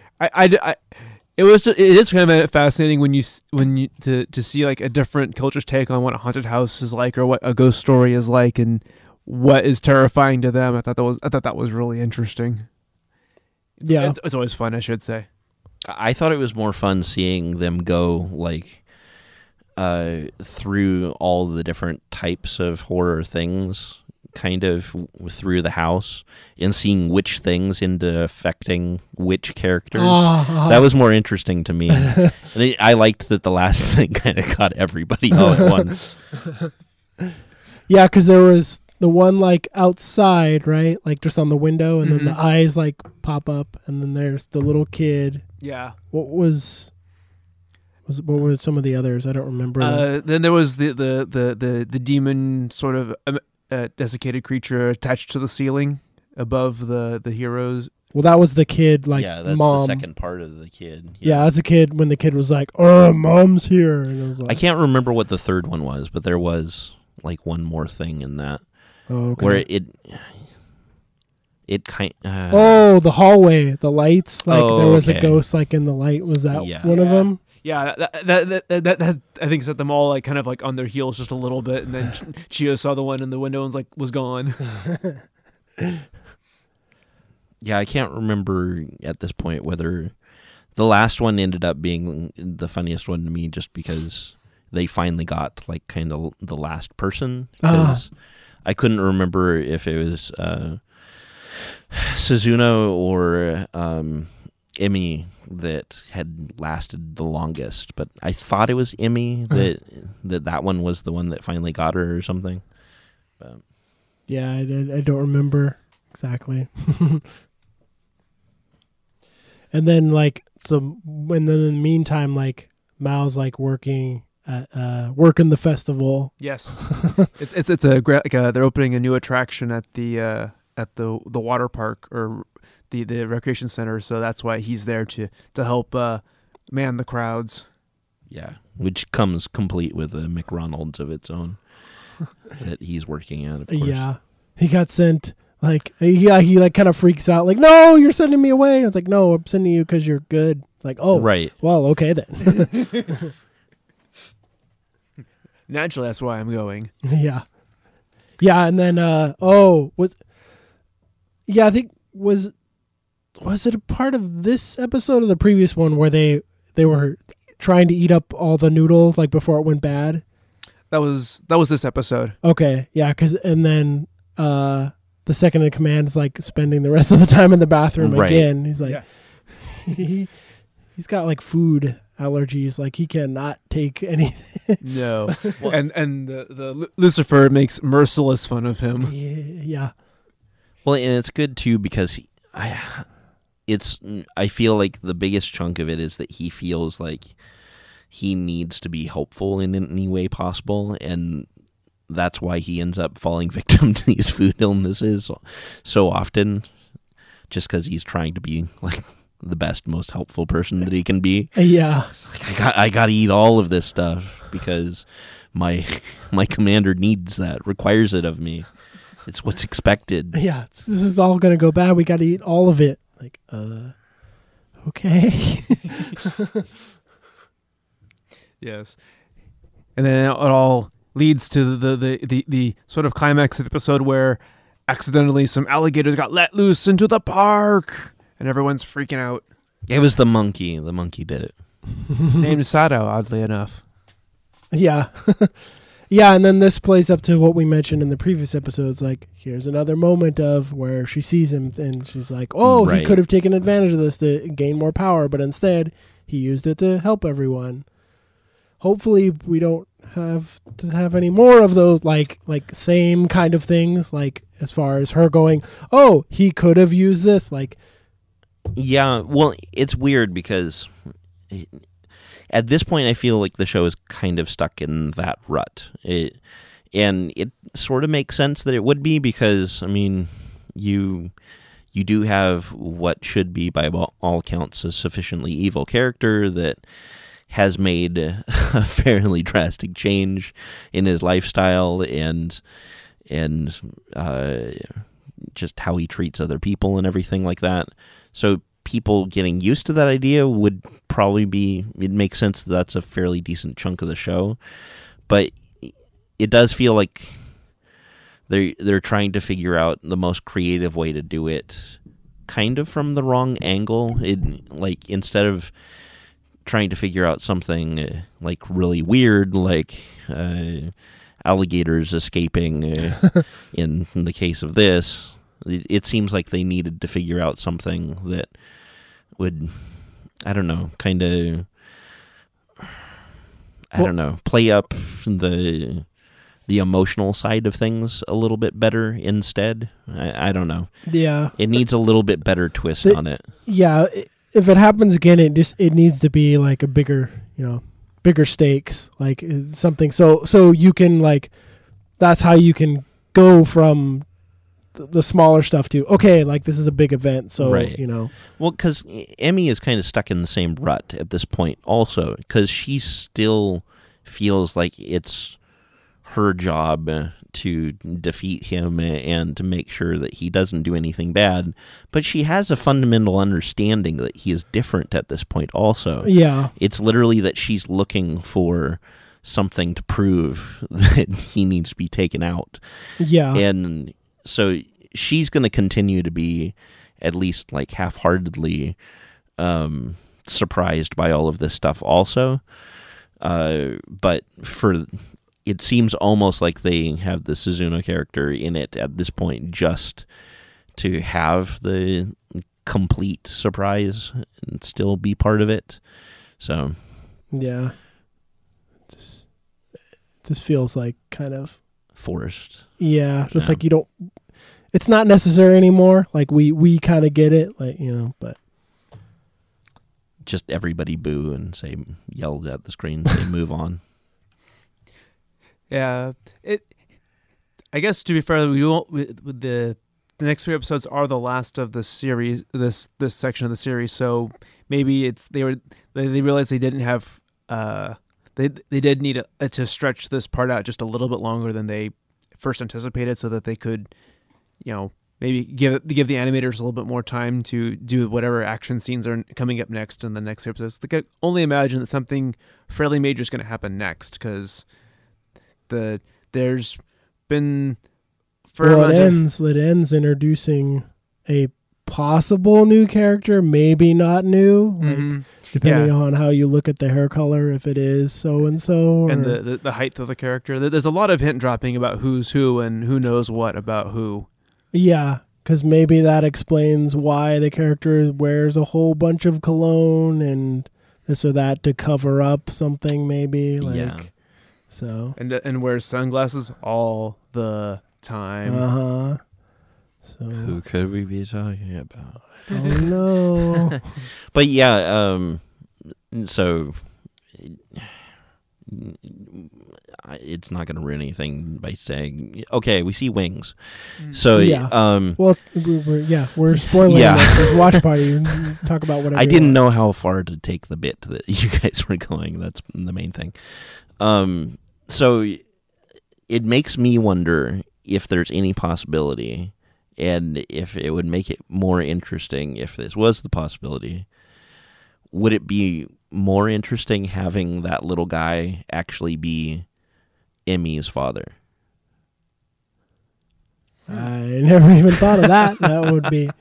S3: it is kind of fascinating when you to see like a different culture's take on what a haunted house is like or what a ghost story is like and what is terrifying to them. I thought that was really interesting.
S2: Yeah,
S3: it's always fun, I should say.
S4: I thought it was more fun seeing them go like through all the different types of horror things, kind of through the house, and seeing which things end up affecting which characters. That was more interesting to me. And I liked that the last thing kind of got everybody all at once.
S2: Yeah, because there was the one like outside, right? Like just on the window, and then the eyes like pop up, and then there's the little kid.
S3: Yeah.
S2: What were some of the others? I don't remember.
S3: Then there was the demon sort of desiccated creature attached to the ceiling above the heroes.
S2: Well, that was the kid, like,
S4: yeah, that's
S2: mom.
S4: the second part of the kid.
S2: Yeah, as a kid, when the kid was like, "Oh, mom's here," and I was like,
S4: I can't remember what the third one was, but there was like one more thing in that where it kind.
S2: The hallway, the lights. Like there was a
S4: okay.
S2: ghost, like in the light. Was that one of them?
S3: Yeah, that I think set them all like kind of like on their heels just a little bit, and then Chio saw the one in the window and was gone.
S4: Yeah, I can't remember at this point whether the last one ended up being the funniest one to me, just because they finally got like kind of the last person. Because I couldn't remember if it was Suzuno or Emmy that had lasted the longest, but I thought it was Emmy that one was the one that finally got her or something. But.
S2: Yeah, I don't remember exactly. And then like in the meantime, like Mao's like working the festival.
S3: Yes, it's they're opening a new attraction at the water park or the recreation center, so that's why he's there to help man the crowds.
S4: Yeah, which comes complete with a McRonald's of its own that he's working at, of course.
S2: Yeah, he got sent. Like he like kind of freaks out. Like, no, you're sending me away. And it's like, no, I'm sending you because you're good. It's like, oh,
S4: right.
S2: Well, okay then.
S3: Naturally, that's why I'm going.
S2: Yeah. And then I think was it a part of this episode or the previous one where they were trying to eat up all the noodles like before it went bad?
S3: That was this episode.
S2: Okay, yeah, and then the second in command is like spending the rest of the time in the bathroom again. He's like, he's got like food allergies. Like he cannot take anything.
S3: No. and the Lucifer makes merciless fun of him.
S2: Yeah.
S4: Well, and it's good too because I feel like the biggest chunk of it is that he feels like he needs to be helpful in any way possible, and that's why he ends up falling victim to these food illnesses so often, just because he's trying to be like the best, most helpful person that he can be.
S2: Yeah.
S4: Like, I got to eat all of this stuff because my commander needs that, requires it of me. It's what's expected.
S2: Yeah, this is all going to go bad. We got to eat all of it. Like, okay.
S3: Yes. And then it all leads to the sort of climax of the episode where accidentally some alligators got let loose into the park and everyone's freaking out.
S4: It was the monkey. The monkey did it.
S3: Named Sato, oddly enough.
S2: Yeah. Yeah, and then this plays up to what we mentioned in the previous episodes. Like, here's another moment of where she sees him and she's like, oh,
S4: Right.
S2: He could have taken advantage of this to gain more power, but instead he used it to help everyone. Hopefully we don't have to have any more of those like same kind of things, like as far as her going, oh, he could have used this. Like,
S4: Yeah, well, it's weird because at this point I feel like the show is kind of stuck in that rut. And it sort of makes sense that it would be because, I mean, you do have what should be, by all accounts, a sufficiently evil character that has made a fairly drastic change in his lifestyle and just how he treats other people and everything like that. So people getting used to that idea would probably be, it makes sense that that's a fairly decent chunk of the show. But it does feel like they're trying to figure out the most creative way to do it, kind of from the wrong angle. Like, instead of trying to figure out something like really weird, like alligators escaping in the case of this, it seems like they needed to figure out something that would, I don't know, kind of, play up the emotional side of things a little bit better instead. I don't know.
S2: yeah.
S4: It needs a little bit better twist on it.
S2: Yeah, if it happens again, it needs to be like a bigger stakes, like something. So you can, like, that's how you can go from the smaller stuff to, okay, like, this is a big event. So,
S4: Right. Well, because Emmy is kind of stuck in the same rut at this point also, because she still feels like it's her job to defeat him and to make sure that he doesn't do anything bad. But she has a fundamental understanding that he is different at this point also.
S2: Yeah.
S4: It's literally that she's looking for something to prove that he needs to be taken out.
S2: Yeah.
S4: And so she's going to continue to be at least like half-heartedly surprised by all of this stuff also. But it seems almost like they have the Suzuno character in it at this point just to have the complete surprise and still be part of it. So
S2: yeah. It just feels like kind of
S4: forced.
S2: Yeah, just
S4: Yeah.
S2: like you don't. It's not necessary anymore. Like we kind of get it, like, but
S4: Just everybody boo and yelled at the screen, say move on.
S3: Yeah, I guess to be fair, we don't. With the next 3 episodes are the last of the series. This section of the series, so maybe they realized they didn't have. They did need to stretch this part out just a little bit longer than they first anticipated, so that they could, maybe give the animators a little bit more time to do whatever action scenes are coming up next in the next episodes. They could only imagine that something fairly major is going to happen next, because there's been
S2: it ends introducing a possible new character, maybe not new, like, depending on how you look at the hair color, if it is so and so,
S3: and the height of the character. There's a lot of hint dropping about who's who and who knows what about who.
S2: Yeah, because maybe that explains why the character wears a whole bunch of cologne and this or that to cover up something, maybe. Like,
S4: Yeah.
S2: So.
S3: And wears sunglasses all the time.
S2: So.
S4: Who could we be talking about?
S2: Oh no.
S4: But yeah, so it's not going to ruin anything by saying, okay, we see wings. So
S2: Yeah. Well, we're spoiling this watch party. You can talk about whatever.
S4: I
S2: you
S4: didn't
S2: want.
S4: know how far to take the bit that you guys were going. That's the main thing. So it makes me wonder if there's any possibility, and if it would make it more interesting if this was the possibility. Would it be more interesting having that little guy actually be Emmy's father?
S2: I never even thought of that. That would be.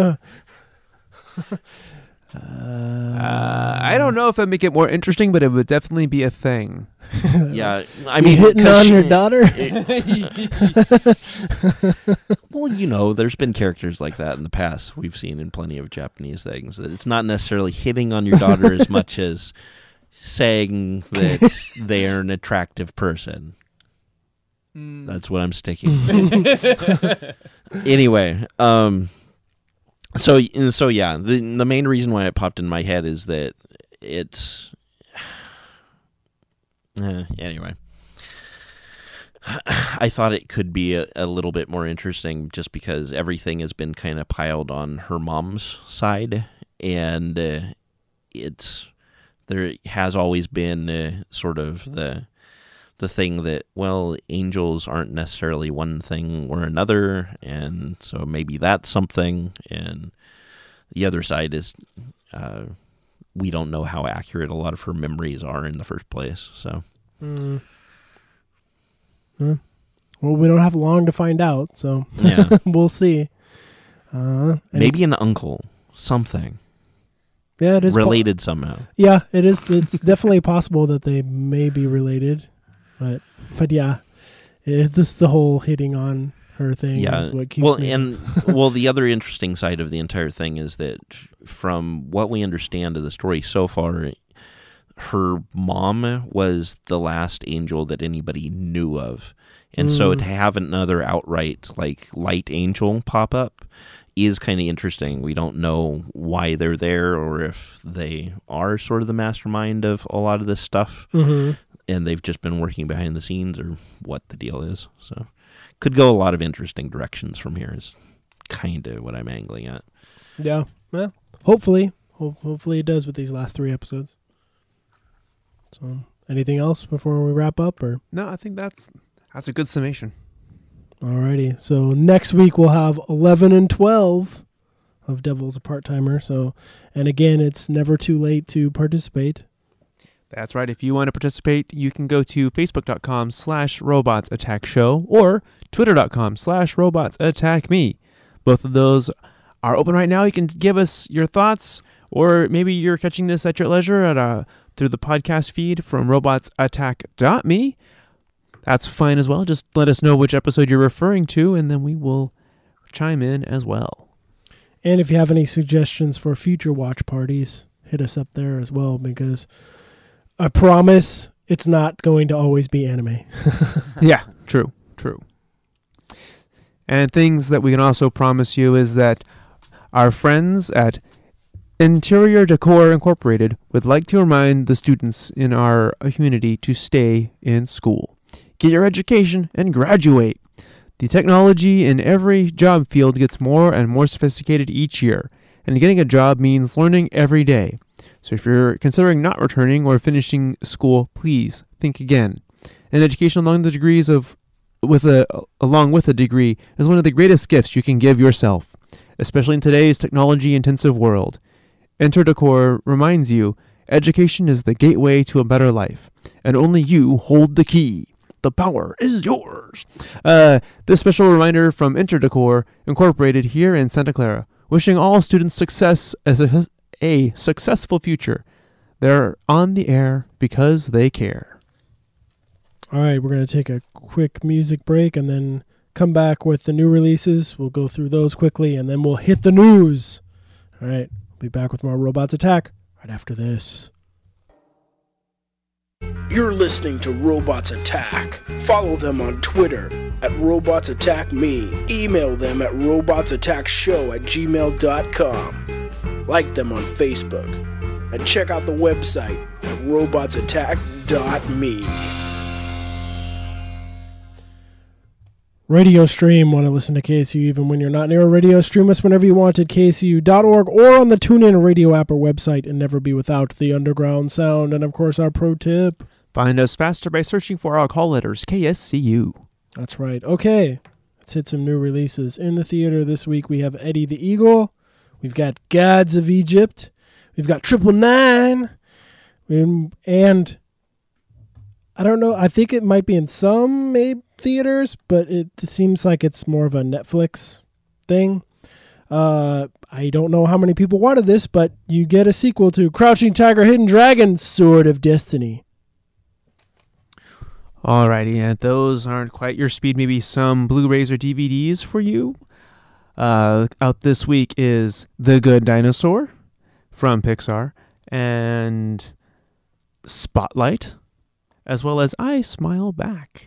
S3: I don't know if that'd make it more interesting, but it would definitely be a thing.
S4: Yeah, I mean,
S2: hitting
S4: 'cause
S2: on your daughter.
S4: Well, there's been characters like that in the past. We've seen in plenty of Japanese things that it's not necessarily hitting on your daughter as much as saying that they're an attractive person. That's what I'm sticking. Anyway, so yeah, the main reason why it popped in my head is that it's anyway. I thought it could be a little bit more interesting just because everything has been kind of piled on her mom's side, and there has always been sort of the thing that, well, angels aren't necessarily one thing or another, and so maybe that's something, and the other side is we don't know how accurate a lot of her memories are in the first place, so.
S2: Well, we don't have long to find out, so
S4: Yeah.
S2: we'll see.
S4: Maybe an uncle, something.
S2: Yeah, it is
S4: related somehow.
S2: Yeah, it is. It's definitely possible that they may be related, but yeah, it's just the whole hitting on her thing.
S4: Yeah.
S2: Is what keeps me.
S4: The other interesting side of the entire thing is that from what we understand of the story so far, her mom was the last angel that anybody knew of. And so to have another outright light angel pop up is kind of interesting. We don't know why they're there or if they are sort of the mastermind of a lot of this stuff.
S2: Mm-hmm.
S4: And they've just been working behind the scenes or what the deal is. So could go a lot of interesting directions from here is kind of what I'm angling at.
S2: Yeah. Well, hopefully it does with these last 3 episodes. So, anything else before we wrap up, or?
S3: No, I think that's a good summation.
S2: Alrighty. So next week we'll have 11 and 12 of Devil's a Part-Timer. So, and again, it's never too late to participate.
S3: That's right. If you want to participate, you can go to facebook.com/robotsattackshow or twitter.com/robotsattackme. Both of those are open right now. You can give us your thoughts, or maybe you're catching this at your leisure through the podcast feed from robotsattack.me. That's fine as well. Just let us know which episode you're referring to, and then we will chime in as well.
S2: And if you have any suggestions for future watch parties, hit us up there as well, because I promise it's not going to always be anime.
S3: Yeah, true. And things that we can also promise you is that our friends at Interior Decor Incorporated would like to remind the students in our community to stay in school. Get your education and graduate. The technology in every job field gets more and more sophisticated each year, and getting a job means learning every day. So if you're considering not returning or finishing school, please think again. An education along with a degree is one of the greatest gifts you can give yourself, especially in today's technology-intensive world. Enter Decor reminds you, education is the gateway to a better life, and only you hold the key. The power is yours. This special reminder from Enter Decor Incorporated here in Santa Clara, wishing all students success as a successful future. They're on the air because they care.
S2: All right, we're going to take a quick music break and then come back with the new releases. We'll go through those quickly, and then we'll hit the news. All right, we'll be back with more Robots Attack right after this.
S5: You're listening to Robots Attack. Follow them on Twitter at RobotsAttackMe. Email them at robotsattackshow@gmail.com. Like them on Facebook. And check out the website at robotsattack.me.
S2: Radio Stream. Want to listen to KSU even when you're not near a radio? Stream us whenever you want at ksu.org or on the TuneIn radio app or website, and never be without the underground sound. And of course, our pro tip.
S3: Find us faster by searching for our call letters, KSCU.
S2: That's right. Okay, let's hit some new releases. In the theater this week, we have Eddie the Eagle. We've got Gods of Egypt. We've got 999. And I don't know. I think it might be in some theaters, but it seems like it's more of a Netflix thing. I don't know how many people wanted this, but you get a sequel to Crouching Tiger, Hidden Dragon, Sword of Destiny.
S3: Alrighty, and those aren't quite your speed. Maybe some Blu-rays or DVDs for you. Out this week is The Good Dinosaur from Pixar and Spotlight, as well as I Smile Back.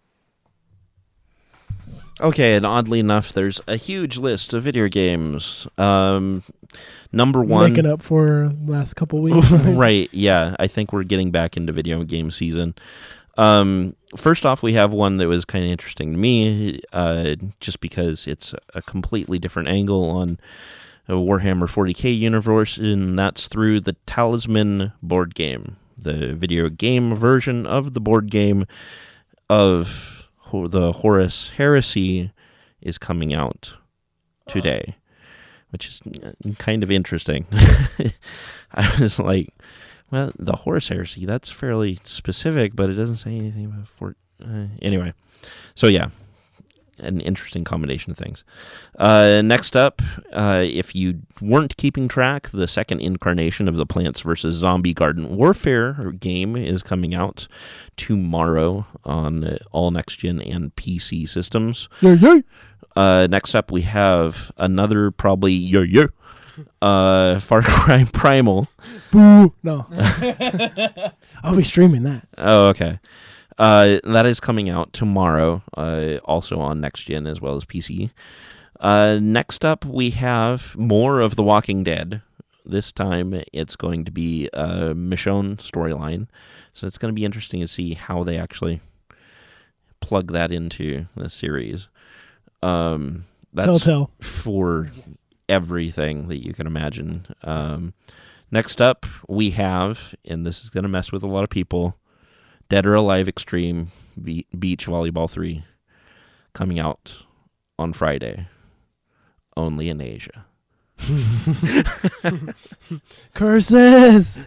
S4: Okay, and oddly enough, there's a huge list of video games. Number one...
S2: Making up for last couple weeks.
S4: Right, yeah. I think we're getting back into video game season. First off, we have one that was kind of interesting to me, just because it's a completely different angle on a Warhammer 40k universe, and that's through the Talisman board game, the video game version of the board game of the Horus Heresy is coming out today, which is kind of interesting. I was like, well, the Horus Heresy, that's fairly specific, but it doesn't say anything about anyway. So yeah, an interesting combination of things. Next up, if you weren't keeping track, the second incarnation of the Plants vs. Zombie Garden Warfare game is coming out tomorrow on all next-gen and PC systems.
S2: Yeah.
S4: Next up, we have another probably Far Cry Primal.
S2: Boo! No. I'll be streaming that.
S4: Oh, okay. That is coming out tomorrow, also on next gen as well as PC. Next up, we have more of The Walking Dead. This time, it's going to be a Michonne storyline, so it's going to be interesting to see how they actually plug that into the series. That's
S2: Telltale.
S4: For everything that you can imagine. Next up, we have, and this is going to mess with a lot of people, Dead or Alive Extreme Beach Volleyball 3 coming out on Friday, only in Asia.
S2: Curses!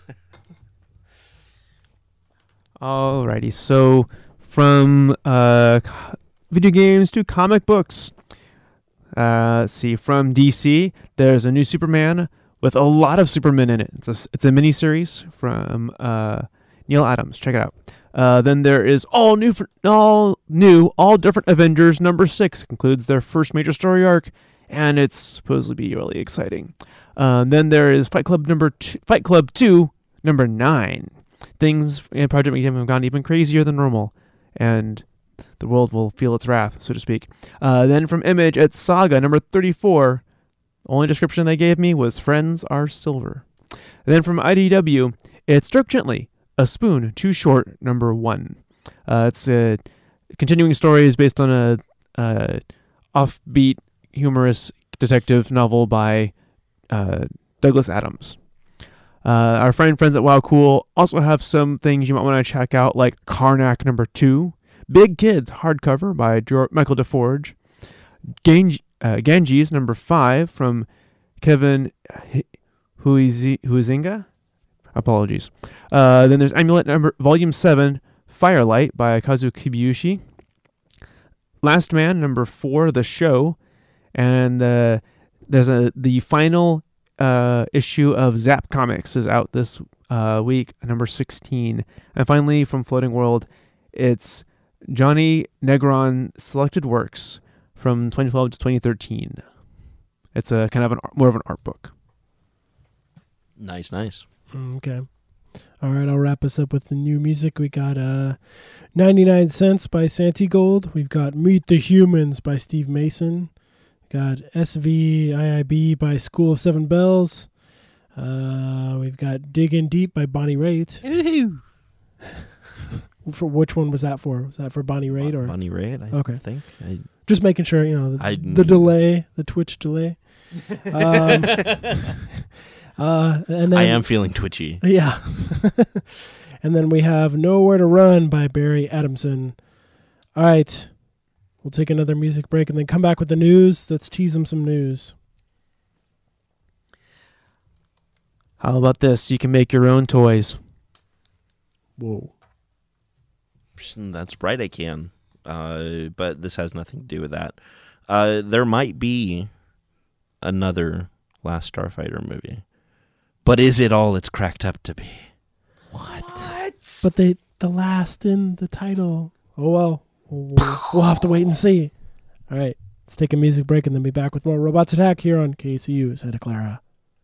S3: Alrighty, so from video games to comic books. Let's see, from DC, there's a new Superman with a lot of Supermen in it. It's a mini-series from Neil Adams. Check it out. Then there is all different Avengers number 6. It concludes their first major story arc, and it's supposed to be really exciting. Then there is Fight Club 2, number 9. Things in Project Mayhem have gone even crazier than normal, and the world will feel its wrath, so to speak. Then from Image, it's Saga number 34. The only description they gave me was Friends Are Silver. And then from IDW, it's Dirk Gently, A Spoon Too Short, number 1. It's a continuing stories based on a offbeat, humorous detective novel by Douglas Adams. Our friends at WoW Cool also have some things you might want to check out, like Karnak number 2, Big Kids hardcover by Michael DeForge, Ganges number 5 from Kevin Huizinga. Apologies. Then there's Amulet volume 7, Firelight by Kazu Kibuishi. Last Man number 4, The Show, and there's the final issue of Zap Comics is out this week, number 16. And finally, from Floating World, it's Johnny Negron Selected Works from 2012 to 2013. It's a kind of more of an art book.
S4: Nice.
S2: Okay. All right, I'll wrap us up with the new music. We got 99 Cents by Santigold. We've got Meet the Humans by Steve Mason. We got SVIIB by School of Seven Bells. We've got Diggin' Deep by Bonnie Raitt.
S3: Woohoo!
S2: For which one was that for? Was that for Bonnie Raitt or
S4: Bonnie Raitt? I
S2: Okay.
S4: think.
S2: just making sure the delay, the Twitch delay. And then
S4: I am feeling twitchy.
S2: Yeah. And then we have Nowhere to Run by Barry Adamson. All right. We'll take another music break and then come back with the news. Let's tease them some news.
S3: How about this? You can make your own toys.
S2: Whoa.
S4: That's right, I can. But this has nothing to do with that. There might be another Last Starfighter movie. But is it all it's cracked up to be?
S3: What?
S2: But the last in the title. Oh, well. We'll have to wait and see. All right. Let's take a music break and then be back with more Robots Attack here on KCU Santa Clara.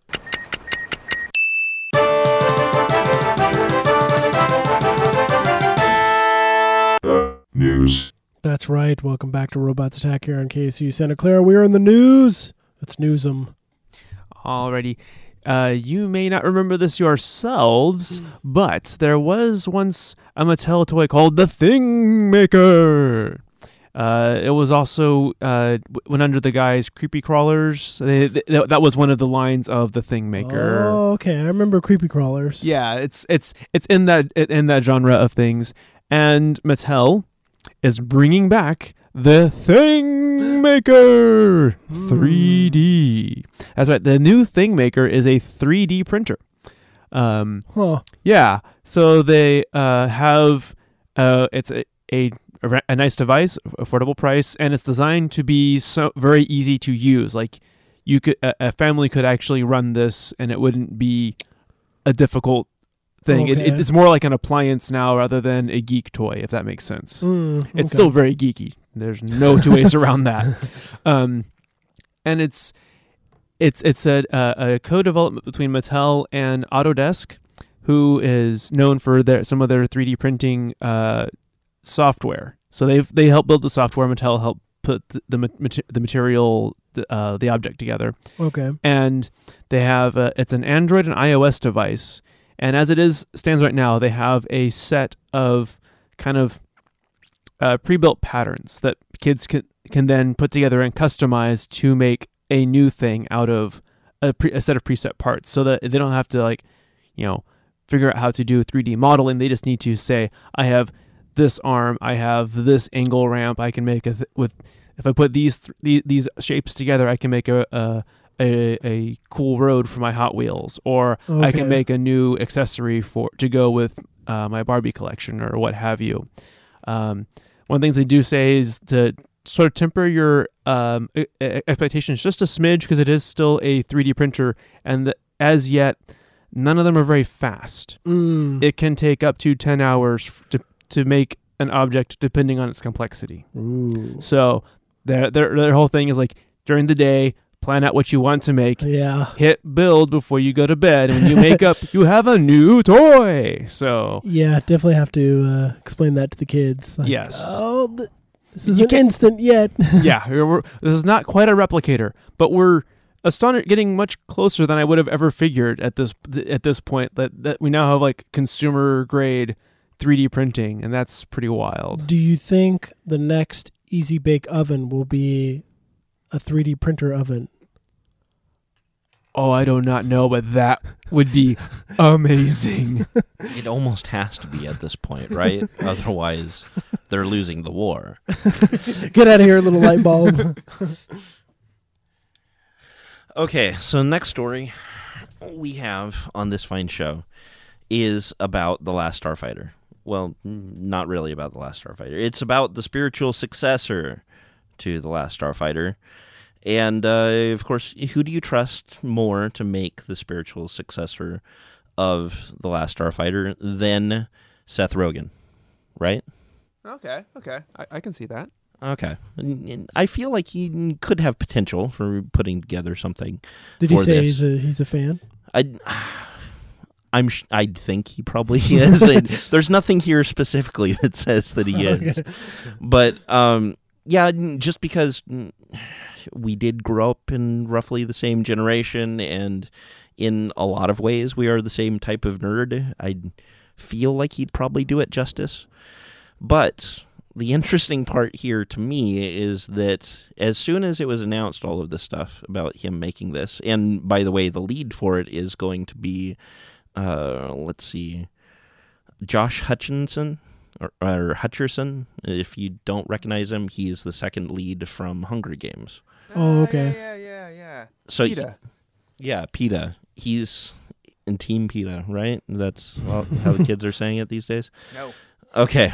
S1: News.
S2: That's right. Welcome back to Robots Attack here on KSU Santa Clara. We are in the news. Let's news them.
S3: Alrighty. You may not remember this yourselves, but there was once a Mattel toy called the Thing Maker. It was also went under the guise Creepy Crawlers. That was one of the lines of the Thing Maker.
S2: Oh, okay. I remember Creepy Crawlers.
S3: Yeah, it's in that genre of things, and Mattel is bringing back the Thing Maker 3D. That's right. The new Thing Maker is a 3D printer. Yeah. So they have it's a nice device, affordable price, and it's designed to be so very easy to use. Like you could a family could actually run this, and it wouldn't be a difficult thing.
S2: Okay.
S3: It's more like an appliance now rather than a geek toy, if that makes sense.
S2: Okay.
S3: It's still very geeky. There's no two ways around that. And it's a co-development between Mattel and Autodesk, who is known for some of their 3D printing software. So they help build the software. Mattel helped put the material, the object together.
S2: Okay.
S3: And they have it's an Android and iOS device. And as it stands right now, they have a set of kind of pre-built patterns that kids can then put together and customize to make a new thing out of a set of preset parts, so that they don't have to figure out how to do 3D modeling. They just need to say, I have this arm, I have this angle ramp, I can make if I put these shapes together, I can make a cool road for my Hot Wheels, or I can make a new accessory to go with my Barbie collection or what have you. One of the things they do say is to sort of temper your expectations just a smidge, because it is still a 3D printer, and as yet, none of them are very fast. It can take up to 10 hours to make an object, depending on its complexity.
S2: Ooh.
S3: So their whole thing is like, during the day, plan out what you want to make.
S2: Yeah.
S3: Hit build before you go to bed. And when you make up, you have a new toy. So
S2: yeah, definitely have to explain that to the kids. Like,
S3: yes.
S2: This isn't instant yet.
S3: Yeah. This is not quite a replicator, but we're getting much closer than I would have ever figured at this point. That we now have like consumer grade 3D printing, and that's pretty wild.
S2: Do you think the next Easy Bake Oven will be a 3D printer oven?
S3: Oh, I do not know, but that would be amazing.
S4: It almost has to be at this point, right? Otherwise, they're losing the war.
S2: Get out of here, little light bulb.
S4: Okay, so next story we have on this fine show is about The Last Starfighter. Well, not really about The Last Starfighter. It's about the spiritual successor to The Last Starfighter. And, of course, who do you trust more to make the spiritual successor of The Last Starfighter than Seth Rogen, right?
S3: Okay. I can see that.
S4: Okay. And I feel like he could have potential for putting together something.
S2: Did he
S4: for
S2: say
S4: this.
S2: he's a fan?
S4: I'm I think he probably is. There's nothing here specifically that says that he is. But yeah, just because we did grow up in roughly the same generation, and in a lot of ways we are the same type of nerd, I feel like he'd probably do it justice. But the interesting part here to me is that as soon as it was announced, all of this stuff about him making this, and by the way, the lead for it is going to be, let's see, Josh Hutcherson, or Hutcherson. If you don't recognize him, he's the second lead from Hunger Games.
S2: Oh, okay.
S3: Yeah.
S4: So
S3: PETA.
S4: PETA. He's in Team PETA, right? That's how the kids are saying it these days?
S3: No.
S4: Okay.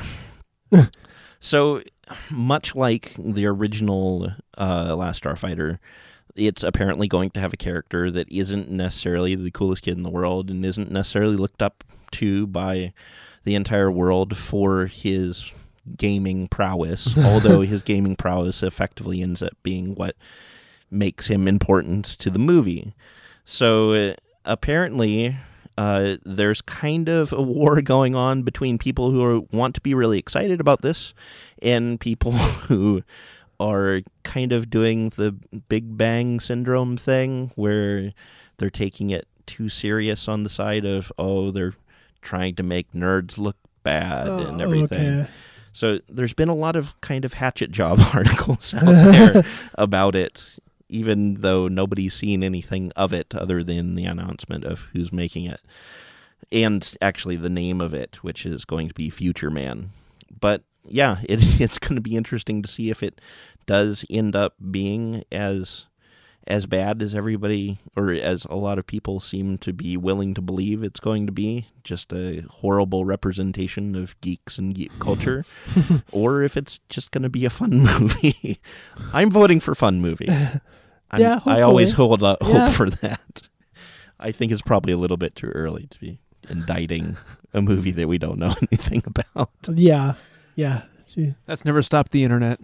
S4: So, much like the original Last Starfighter, it's apparently going to have a character that isn't necessarily the coolest kid in the world and isn't necessarily looked up to by the entire world for his gaming prowess, although his gaming prowess effectively ends up being what makes him important to the movie. So, apparently, there's kind of a war going on between people who want to be really excited about this and people who are kind of doing the Big Bang Syndrome thing where they're taking it too serious on the side of, they're trying to make nerds look bad and everything.
S2: Okay.
S4: So there's been a lot of kind of hatchet job articles out there about it, even though nobody's seen anything of it other than the announcement of who's making it. And actually the name of it, which is going to be Future Man. But yeah, it's going to be interesting to see if it does end up being as bad as everybody, or as a lot of people seem to be willing to believe it's going to be, just a horrible representation of geeks and geek culture, or if it's just going to be a fun movie. I'm voting for fun movie. I always hold up hope for that. I think it's probably a little bit too early to be indicting a movie that we don't know anything about.
S2: Yeah.
S3: That's never stopped the internet.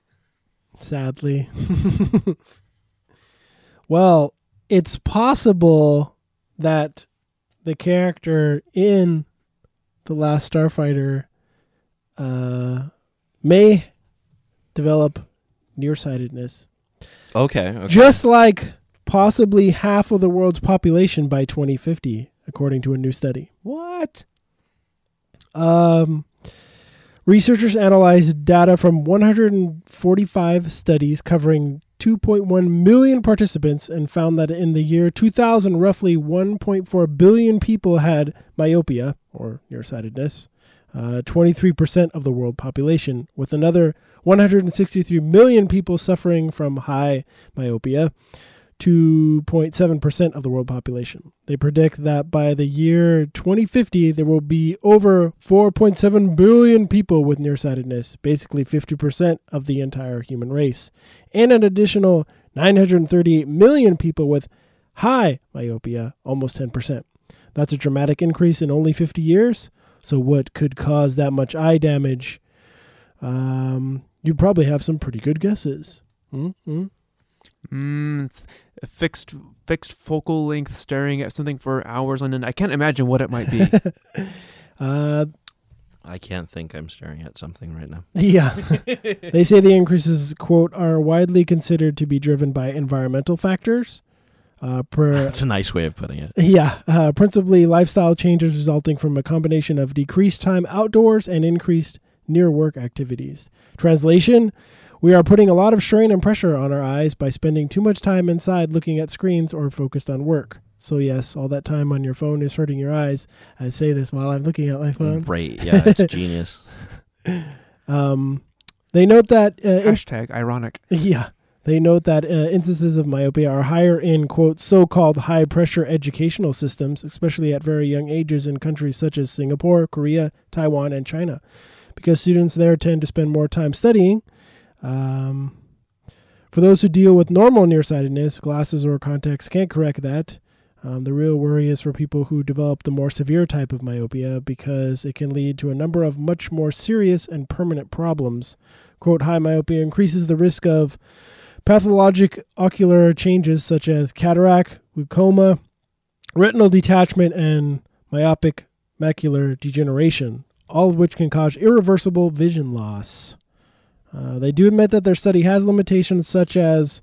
S2: Sadly. Well, it's possible that the character in The Last Starfighter may develop nearsightedness.
S4: Okay.
S2: Just like possibly half of the world's population by 2050, according to a new study.
S3: What?
S2: Researchers analyzed data from 145 studies covering 2.1 million participants and found that in the year 2000, roughly 1.4 billion people had myopia, or nearsightedness, 23% of the world population, with another 163 million people suffering from high myopia, 2.7% of the world population. They predict that by the year 2050, there will be over 4.7 billion people with nearsightedness, basically 50% of the entire human race, and an additional 938 million people with high myopia, almost 10%. That's a dramatic increase in only 50 years. So what could cause that much eye damage? You probably have some pretty good guesses.
S3: It's a fixed focal length staring at something for hours on end. I can't imagine what it might be.
S4: I can't think. I'm staring at something right now.
S2: Yeah. They say the increases, quote, are widely considered to be driven by environmental factors.
S4: That's a nice way of putting it.
S2: Yeah. Principally lifestyle changes resulting from a combination of decreased time outdoors and increased near-work activities. Translation: we are putting a lot of strain and pressure on our eyes by spending too much time inside looking at screens or focused on work. So yes, all that time on your phone is hurting your eyes. I say this while I'm looking at my phone.
S4: Right, yeah, it's genius.
S2: They note that...
S3: Hashtag ironic.
S2: Yeah. They note that instances of myopia are higher in, quote, so-called high-pressure educational systems, especially at very young ages in countries such as Singapore, Korea, Taiwan, and China, because students there tend to spend more time studying. For those who deal with normal nearsightedness, glasses or contacts can't correct that. The real worry is for people who develop the more severe type of myopia, because it can lead to a number of much more serious and permanent problems. Quote, high myopia increases the risk of pathologic ocular changes such as cataract, glaucoma, retinal detachment, and myopic macular degeneration, all of which can cause irreversible vision loss. They do admit that their study has limitations such as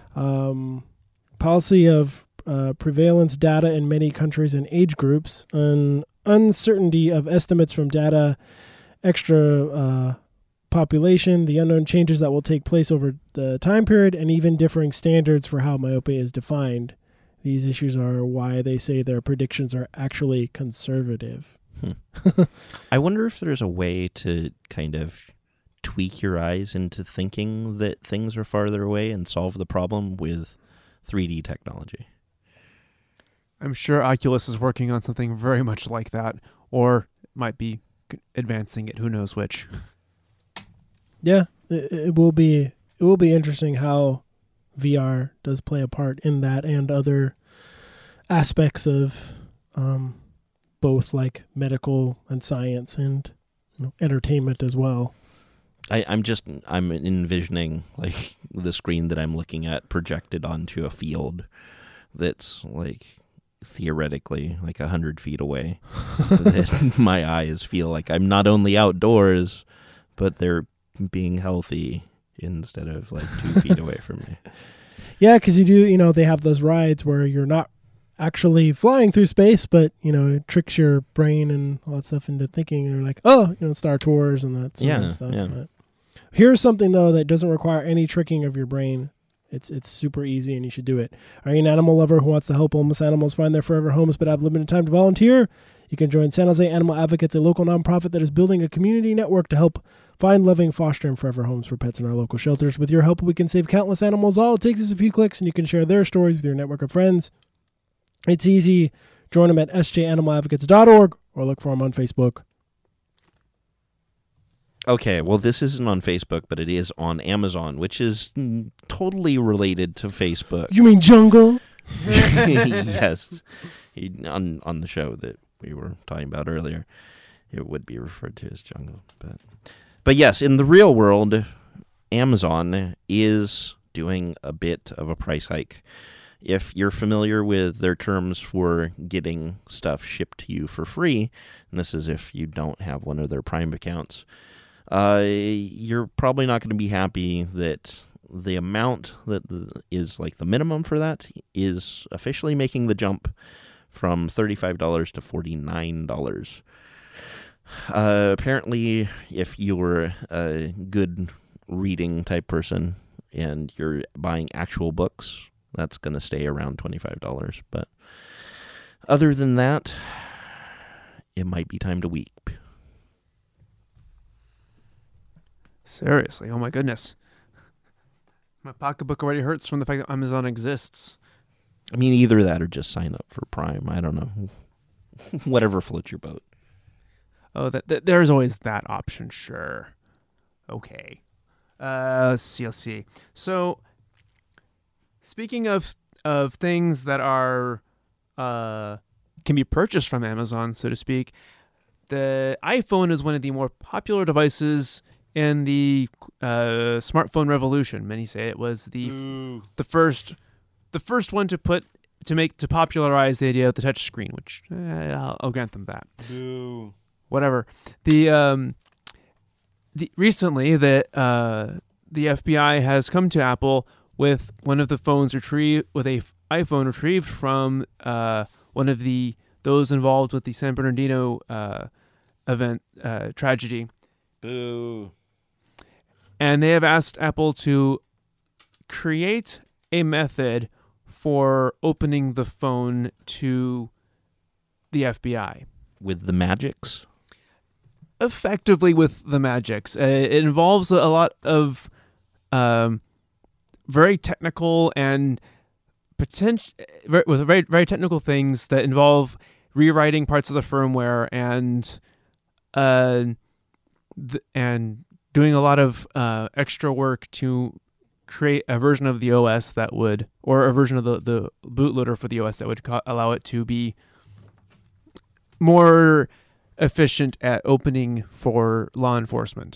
S2: policy of prevalence data in many countries and age groups, and uncertainty of estimates from data, extra population, the unknown changes that will take place over the time period, and even differing standards for how myopia is defined. These issues are why they say their predictions are actually conservative.
S4: I wonder if there's a way to kind of tweak your eyes into thinking that things are farther away and solve the problem with 3D technology.
S3: I'm sure Oculus is working on something very much like that, or might be advancing it. Who knows which?
S2: Yeah, it will be interesting how VR does play a part in that and other aspects of both like medical and science and entertainment as well.
S4: I'm envisioning like the screen that I'm looking at projected onto a field that's like theoretically like 100 feet away. That my eyes feel like I'm not only outdoors, but they're being healthy instead of like 2 feet away from me.
S2: Yeah, because they have those rides where you're not actually flying through space, but it tricks your brain and all that stuff into thinking they're like, Star Tours and that sort of stuff.
S4: Yeah.
S2: But here's something though that doesn't require any tricking of your brain. It's super easy and you should do it. Are you an animal lover who wants to help homeless animals find their forever homes but have limited time to volunteer? You can join San Jose Animal Advocates, a local nonprofit that is building a community network to help find loving, foster, and forever homes for pets in our local shelters. With your help, we can save countless animals. All it takes is a few clicks, and you can share their stories with your network of friends. It's easy. Join them at sjanimaladvocates.org or look for them on Facebook.
S4: Okay, well, this isn't on Facebook, but it is on Amazon, which is totally related to Facebook.
S2: You mean Jungle?
S4: Yes. On the show that we were talking about earlier, it would be referred to as Jungle. But yes, in the real world, Amazon is doing a bit of a price hike. If you're familiar with their terms for getting stuff shipped to you for free, and this is if you don't have one of their Prime accounts, you're probably not going to be happy that the amount that is like the minimum for that is officially making the jump from $35 to $49. Apparently, if you're a good reading type person and you're buying actual books, that's going to stay around $25. But other than that, it might be time to weep.
S3: Seriously, oh my goodness. My pocketbook already hurts from the fact that Amazon exists.
S4: I mean, either that or just sign up for Prime. I don't know. Whatever floats your boat.
S3: Oh, there's always that option, sure. Okay. Let's see. So, speaking of things that are can be purchased from Amazon, so to speak, the iPhone is one of the more popular devices in the smartphone revolution. Many say it was the first one to popularize the idea of the touch screen, which I'll grant them that.
S4: Boo.
S3: Whatever. Recently the FBI has come to Apple with one of the phones iPhone retrieved from one of those involved with the San Bernardino event tragedy.
S4: Boo.
S3: And they have asked Apple to create a method for opening the phone to the FBI.
S4: With the magics?
S3: Effectively with the magics. It involves a lot of very technical and very, very technical things that involve rewriting parts of the firmware and doing a lot of extra work to create a version of the OS or a version of the bootloader for the OS that would allow it to be more efficient at opening for law enforcement.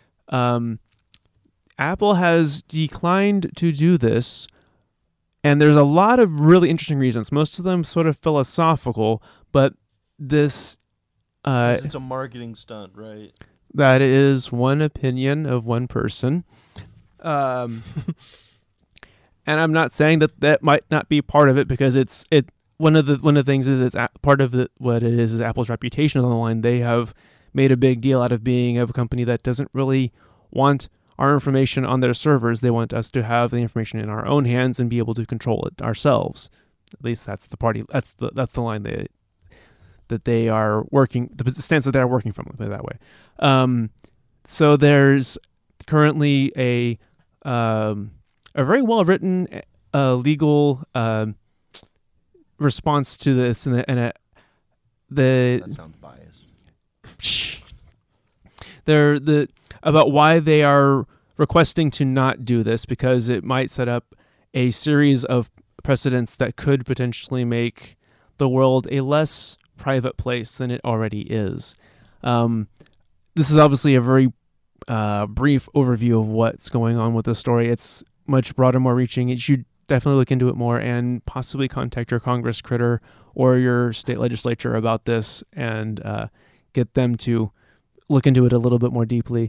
S3: Apple has declined to do this, and there's a lot of really interesting reasons. Most of them sort of philosophical, but this
S4: it's a marketing stunt, right?
S3: that is one opinion of one person. And I'm not saying that might not be part of it, because one of the things is part of what it is Apple's reputation is on the line. They have made a big deal out of being a company that doesn't really want our information on their servers. They want us to have the information in our own hands and be able to control it ourselves. At least that's the line that they are working, the stance that they're working from, put it that way. So there's currently a very well written legal response to this, that
S4: sounds biased.
S3: They're about why they are requesting to not do this, because it might set up a series of precedents that could potentially make the world a less private place than it already is. This is obviously a very brief overview of what's going on with the story. It's much broader, more reaching. You should definitely look into it more and possibly contact your Congress critter or your state legislature about this and get them to look into it a little bit more deeply.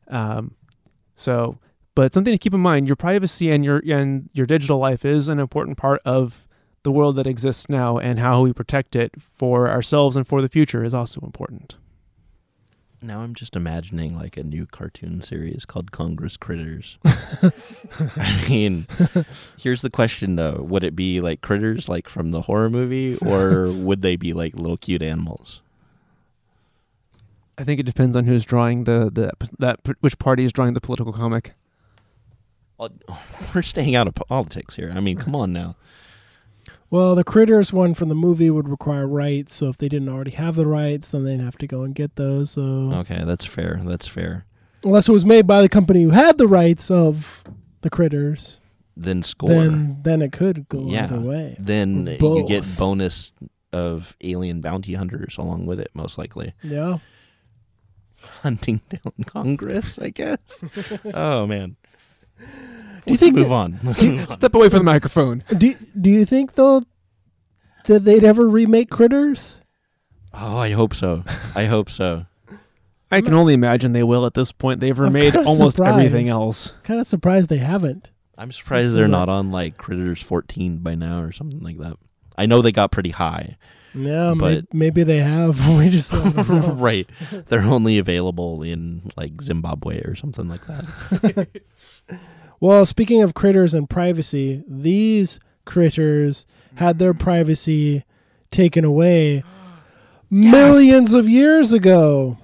S3: But something to keep in mind: your privacy and your digital life is an important part of the world that exists now, and how we protect it for ourselves and for the future is also important.
S4: Now I'm just imagining like a new cartoon series called Congress Critters. I mean, here's the question though: would it be like critters, like from the horror movie, or would they be like little cute animals?
S3: I think it depends on who's drawing which party is drawing the political comic.
S4: Well, we're staying out of politics here. I mean, come on now.
S2: Well, the Critters one from the movie would require rights, so if they didn't already have the rights, then they'd have to go and get those. So
S4: Okay, that's fair. That's fair.
S2: unless it was made by the company who had the rights of the Critters,
S4: Then score.
S2: then it could go
S4: Yeah.
S2: either way.
S4: Then
S2: Or
S4: you get
S2: both.
S4: bonus of alien bounty hunters along with it, most likely.
S2: Yeah.
S4: Hunting down Congress, I guess. Oh man.
S2: Do you think
S4: Move on. Let's move on.
S3: Step away from the microphone.
S2: Do you think though that they'd ever remake Critters?
S4: Oh, I hope so. I hope so.
S3: I can only imagine they will at this point. They've remade
S2: kinda
S3: almost everything
S2: surprised.
S3: else.
S2: Kind of surprised they haven't.
S4: I'm surprised they're not on like Critters 14 by now or something like that. I know they got pretty high.
S2: Yeah,
S4: But-
S2: maybe they have. We just don't know.
S4: Right. They're only available in like Zimbabwe or something like that.
S2: Well, speaking of critters and privacy, these critters had their privacy taken away millions of years ago.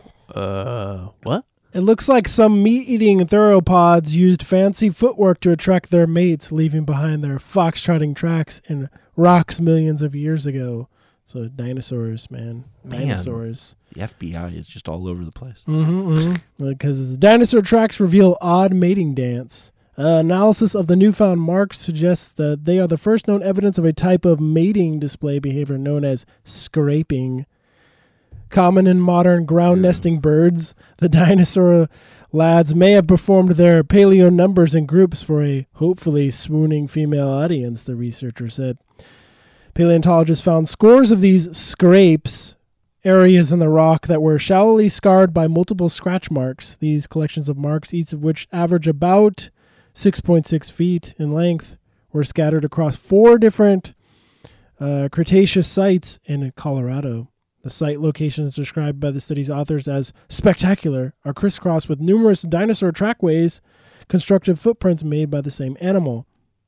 S3: What?
S2: It looks like some meat-eating theropods used fancy footwork to attract their mates, leaving behind their fox-trotting tracks in rocks millions of years ago. So dinosaurs, man. Dinosaurs.
S4: The FBI is just all over the place.
S2: Because dinosaur tracks reveal odd mating dance. Analysis of the newfound marks suggests that they are the first known evidence of a type of mating display behavior known as scraping. Common in modern ground-nesting birds, the dinosaur lads may have performed their paleo numbers in groups for a hopefully swooning female audience, the researcher said. Paleontologists found scores of these scrapes, areas in the rock that were shallowly scarred by multiple scratch marks. These collections of marks, each of which average about 6.6 feet in length, were scattered across 4 different Cretaceous sites in Colorado. The site locations described by the study's authors as spectacular are crisscrossed with numerous dinosaur trackways, constructive footprints made by the same animal.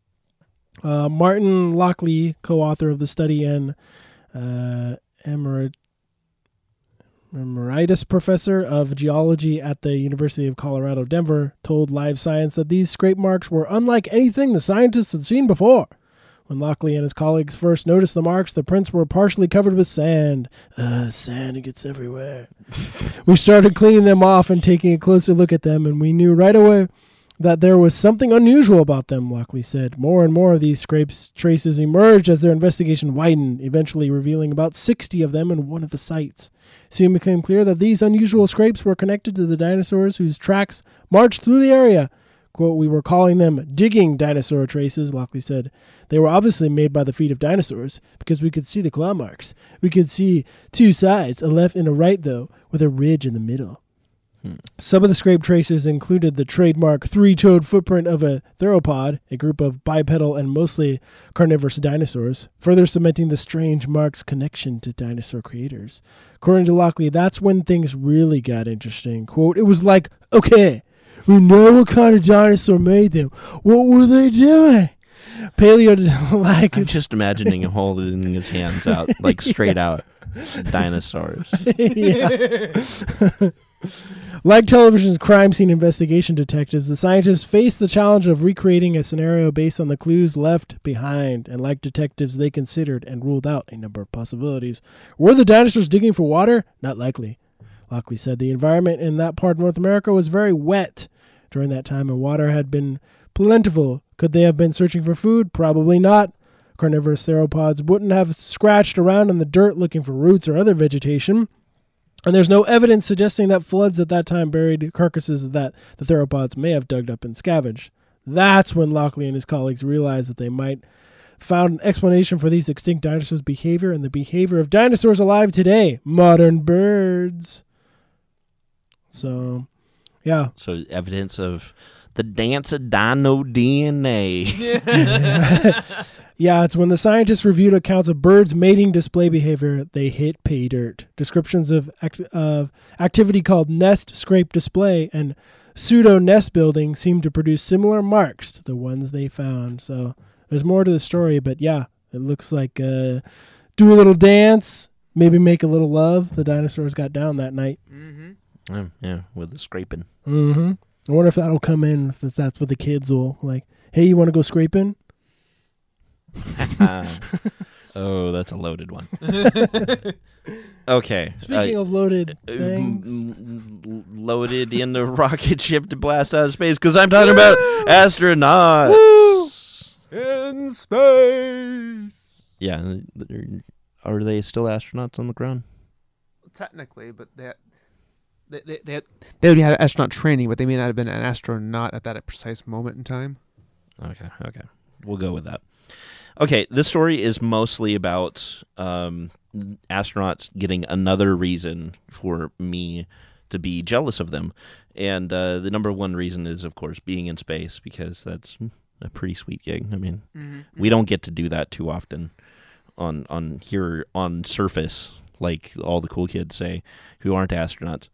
S2: Martin Lockley, co-author of the study and emeritus professor of geology at the University of Colorado, Denver, told Live Science that these scrape marks were unlike anything the scientists had seen before. When Lockley and his colleagues first noticed the marks, the prints were partially covered with sand. Sand, it gets everywhere. We started cleaning them off and taking a closer look at them, and we knew right away that there was something unusual about them, Lockley said. More and more of these scrapes traces emerged as their investigation widened, eventually revealing about 60 of them in one of the sites. Soon became clear that these unusual scrapes were connected to the dinosaurs whose tracks marched through the area, Quote, "We were calling them digging dinosaur traces," Lockley said. "They were obviously made by the feet of dinosaurs because we could see the claw marks. We could see two sides, a left and a right, though, with a ridge in the middle." Some of the scrape traces included the trademark three-toed footprint of a theropod, a group of bipedal and mostly carnivorous dinosaurs, further cementing the strange mark's connection to dinosaur creators. According to Lockley, that's when things really got interesting. Quote, "It was like, okay, we know what kind of dinosaur made them. What were they doing?" Paleo,
S4: I'm just imagining him holding his hands out, like straight out dinosaurs.
S2: Like television's crime scene investigation detectives, the scientists faced the challenge of recreating a scenario based on the clues left behind. And like detectives, they considered and ruled out a number of possibilities. Were the dinosaurs digging for water? Not likely. Lockley said the environment in that part of North America was very wet during that time, and water had been plentiful. Could they have been searching for food? Probably not. Carnivorous theropods wouldn't have scratched around in the dirt looking for roots or other vegetation. And there's no evidence suggesting that floods at that time buried carcasses that the theropods may have dug up and scavenged. That's when Lockley and his colleagues realized that they might found an explanation for these extinct dinosaurs' behavior and the behavior of dinosaurs alive today, modern birds. So, yeah.
S4: So evidence of the dance of dino DNA.
S2: Yeah, it's when the scientists reviewed accounts of birds' mating display behavior, they hit pay dirt. Descriptions of activity called nest scrape display and pseudo nest building seem to produce similar marks to the ones they found. So there's more to the story, but yeah, it looks like do a little dance, maybe make a little love. The dinosaurs got down that night.
S3: Mm-hmm.
S4: Yeah, with the scraping.
S2: Mm-hmm. I wonder if that'll come in, if that's what the kids will like. Hey, you want to go scraping?
S4: Oh, that's a loaded one. Okay.
S2: Speaking of loaded things.
S4: Loaded in the rocket ship to blast out of space, because I'm talking about astronauts.
S3: Woo! In space.
S4: Yeah. Are they still astronauts on the ground?
S3: Technically, but they would have astronaut training, but they may not have been an astronaut at that precise moment in time.
S4: Okay. We'll go with that. Okay, this story is mostly about astronauts getting another reason for me to be jealous of them. And the number one reason is, of course, being in space, because that's a pretty sweet gig. I mean, we don't get to do that too often on here on surface, like all the cool kids say who aren't astronauts.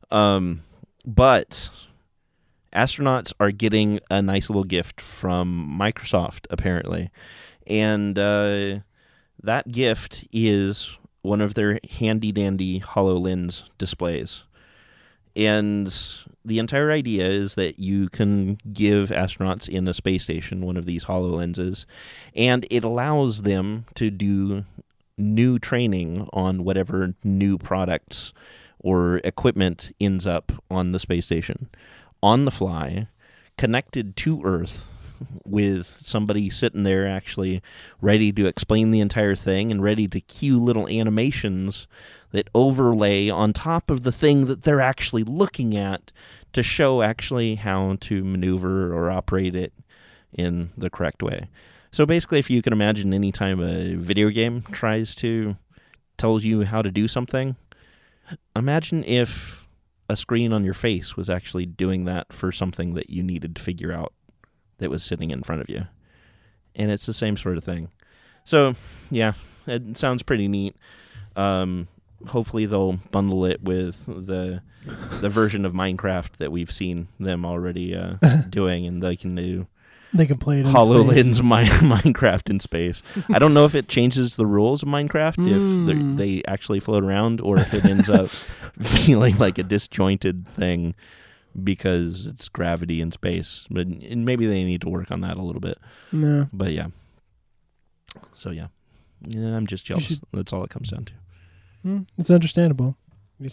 S4: But astronauts are getting a nice little gift from Microsoft, apparently. And that gift is one of their handy-dandy HoloLens displays. And the entire idea is that you can give astronauts in a space station one of these HoloLenses, and it allows them to do new training on whatever new products or equipment ends up on the space station, on the fly, connected to Earth, with somebody sitting there actually ready to explain the entire thing and ready to cue little animations that overlay on top of the thing that they're actually looking at to show actually how to maneuver or operate it in the correct way. So basically, if you can imagine any time a video game tries to tell you how to do something, imagine if a screen on your face was actually doing that for something that you needed to figure out that was sitting in front of you. And it's the same sort of thing. So, yeah, it sounds pretty neat. Hopefully they'll bundle it with the version of Minecraft that we've seen them already doing, and they can
S2: play it in
S4: HoloLens
S2: space.
S4: Minecraft in space. I don't know if it changes the rules of Minecraft, if they actually float around, or if it ends up feeling like a disjointed thing because it's gravity in space. But maybe they need to work on that a little bit.
S2: No.
S4: But yeah. So yeah, I'm just jealous. That's all it comes down to.
S2: It's understandable. You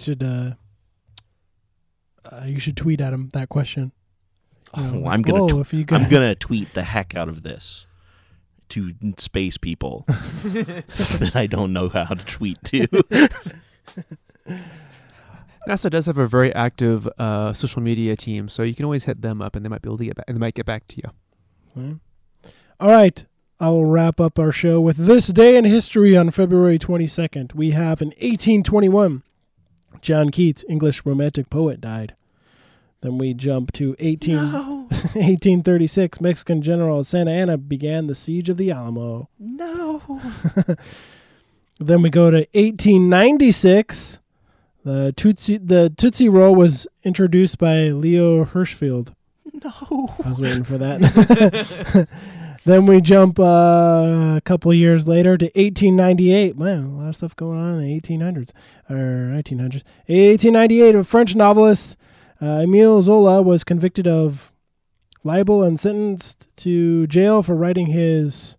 S2: should tweet at him that question.
S4: I'm gonna tweet the heck out of this to space people that I don't know how to tweet to.
S3: NASA does have a very active social media team, so you can always hit them up, and they might be able to get back, and they might get back to you.
S2: All right. I will wrap up our show with this day in history on February 22nd. We have in 1821, John Keats, English romantic poet, died. Then we jump to 1836, Mexican General Santa Anna began the siege of the Alamo.
S4: No.
S2: Then we go to 1896. The Tootsie Roll was introduced by Leo Hirschfeld.
S4: No.
S2: I was waiting for that. Then we jump a couple years later to 1898. Man, a lot of stuff going on in the 1800s or 1900s. 1898, a French novelist, Émile Zola, was convicted of libel and sentenced to jail for writing his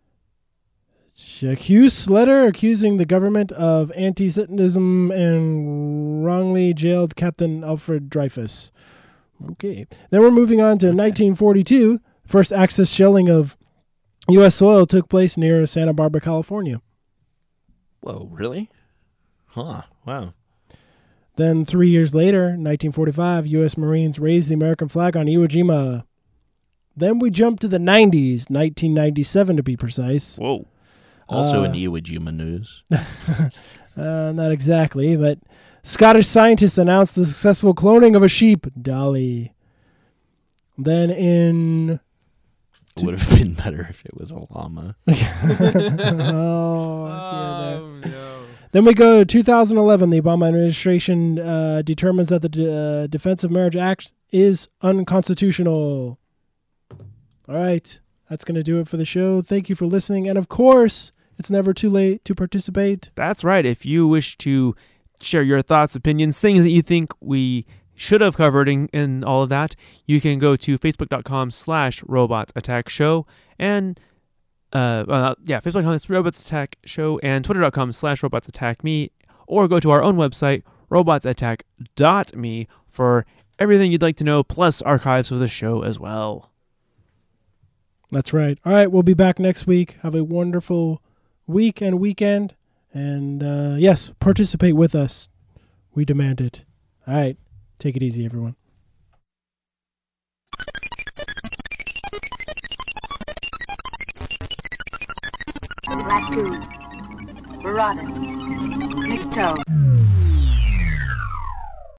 S2: J'accuse letter accusing the government of anti-Semitism and wrongly jailed Captain Alfred Dreyfus. Okay. Then we're moving on to 1942. First Axis shelling of U.S. soil took place near Santa Barbara, California.
S4: Whoa, really? Huh, wow.
S2: Then 3 years later, 1945, U.S. Marines raised the American flag on Iwo Jima. Then we jump to the 90s, 1997 to be precise.
S4: Whoa. Also in Iwo Jima news.
S2: Not exactly, but Scottish scientists announced the successful cloning of a sheep, Dolly. Then in...
S4: It would have been better if it was a llama.
S2: I see it there.
S3: No.
S2: Then we go to 2011. The Obama administration determines that the Defense of Marriage Act is unconstitutional. All right. That's going to do it for the show. Thank you for listening. And of course, it's never too late to participate.
S3: That's right. If you wish to share your thoughts, opinions, things that you think we should have covered in all of that, you can go to facebook.com/robotsattackshow and facebook.com/robotsattackshow and twitter.com/robotsattackme, or go to our own website, robotsattack.me, for everything you'd like to know, plus archives of the show as well.
S2: That's right. All right, we'll be back next week. Have a wonderful week and weekend. And yes, participate with us. We demand it. All right. Take it easy, everyone.
S6: Raccoon, Verada, McTow,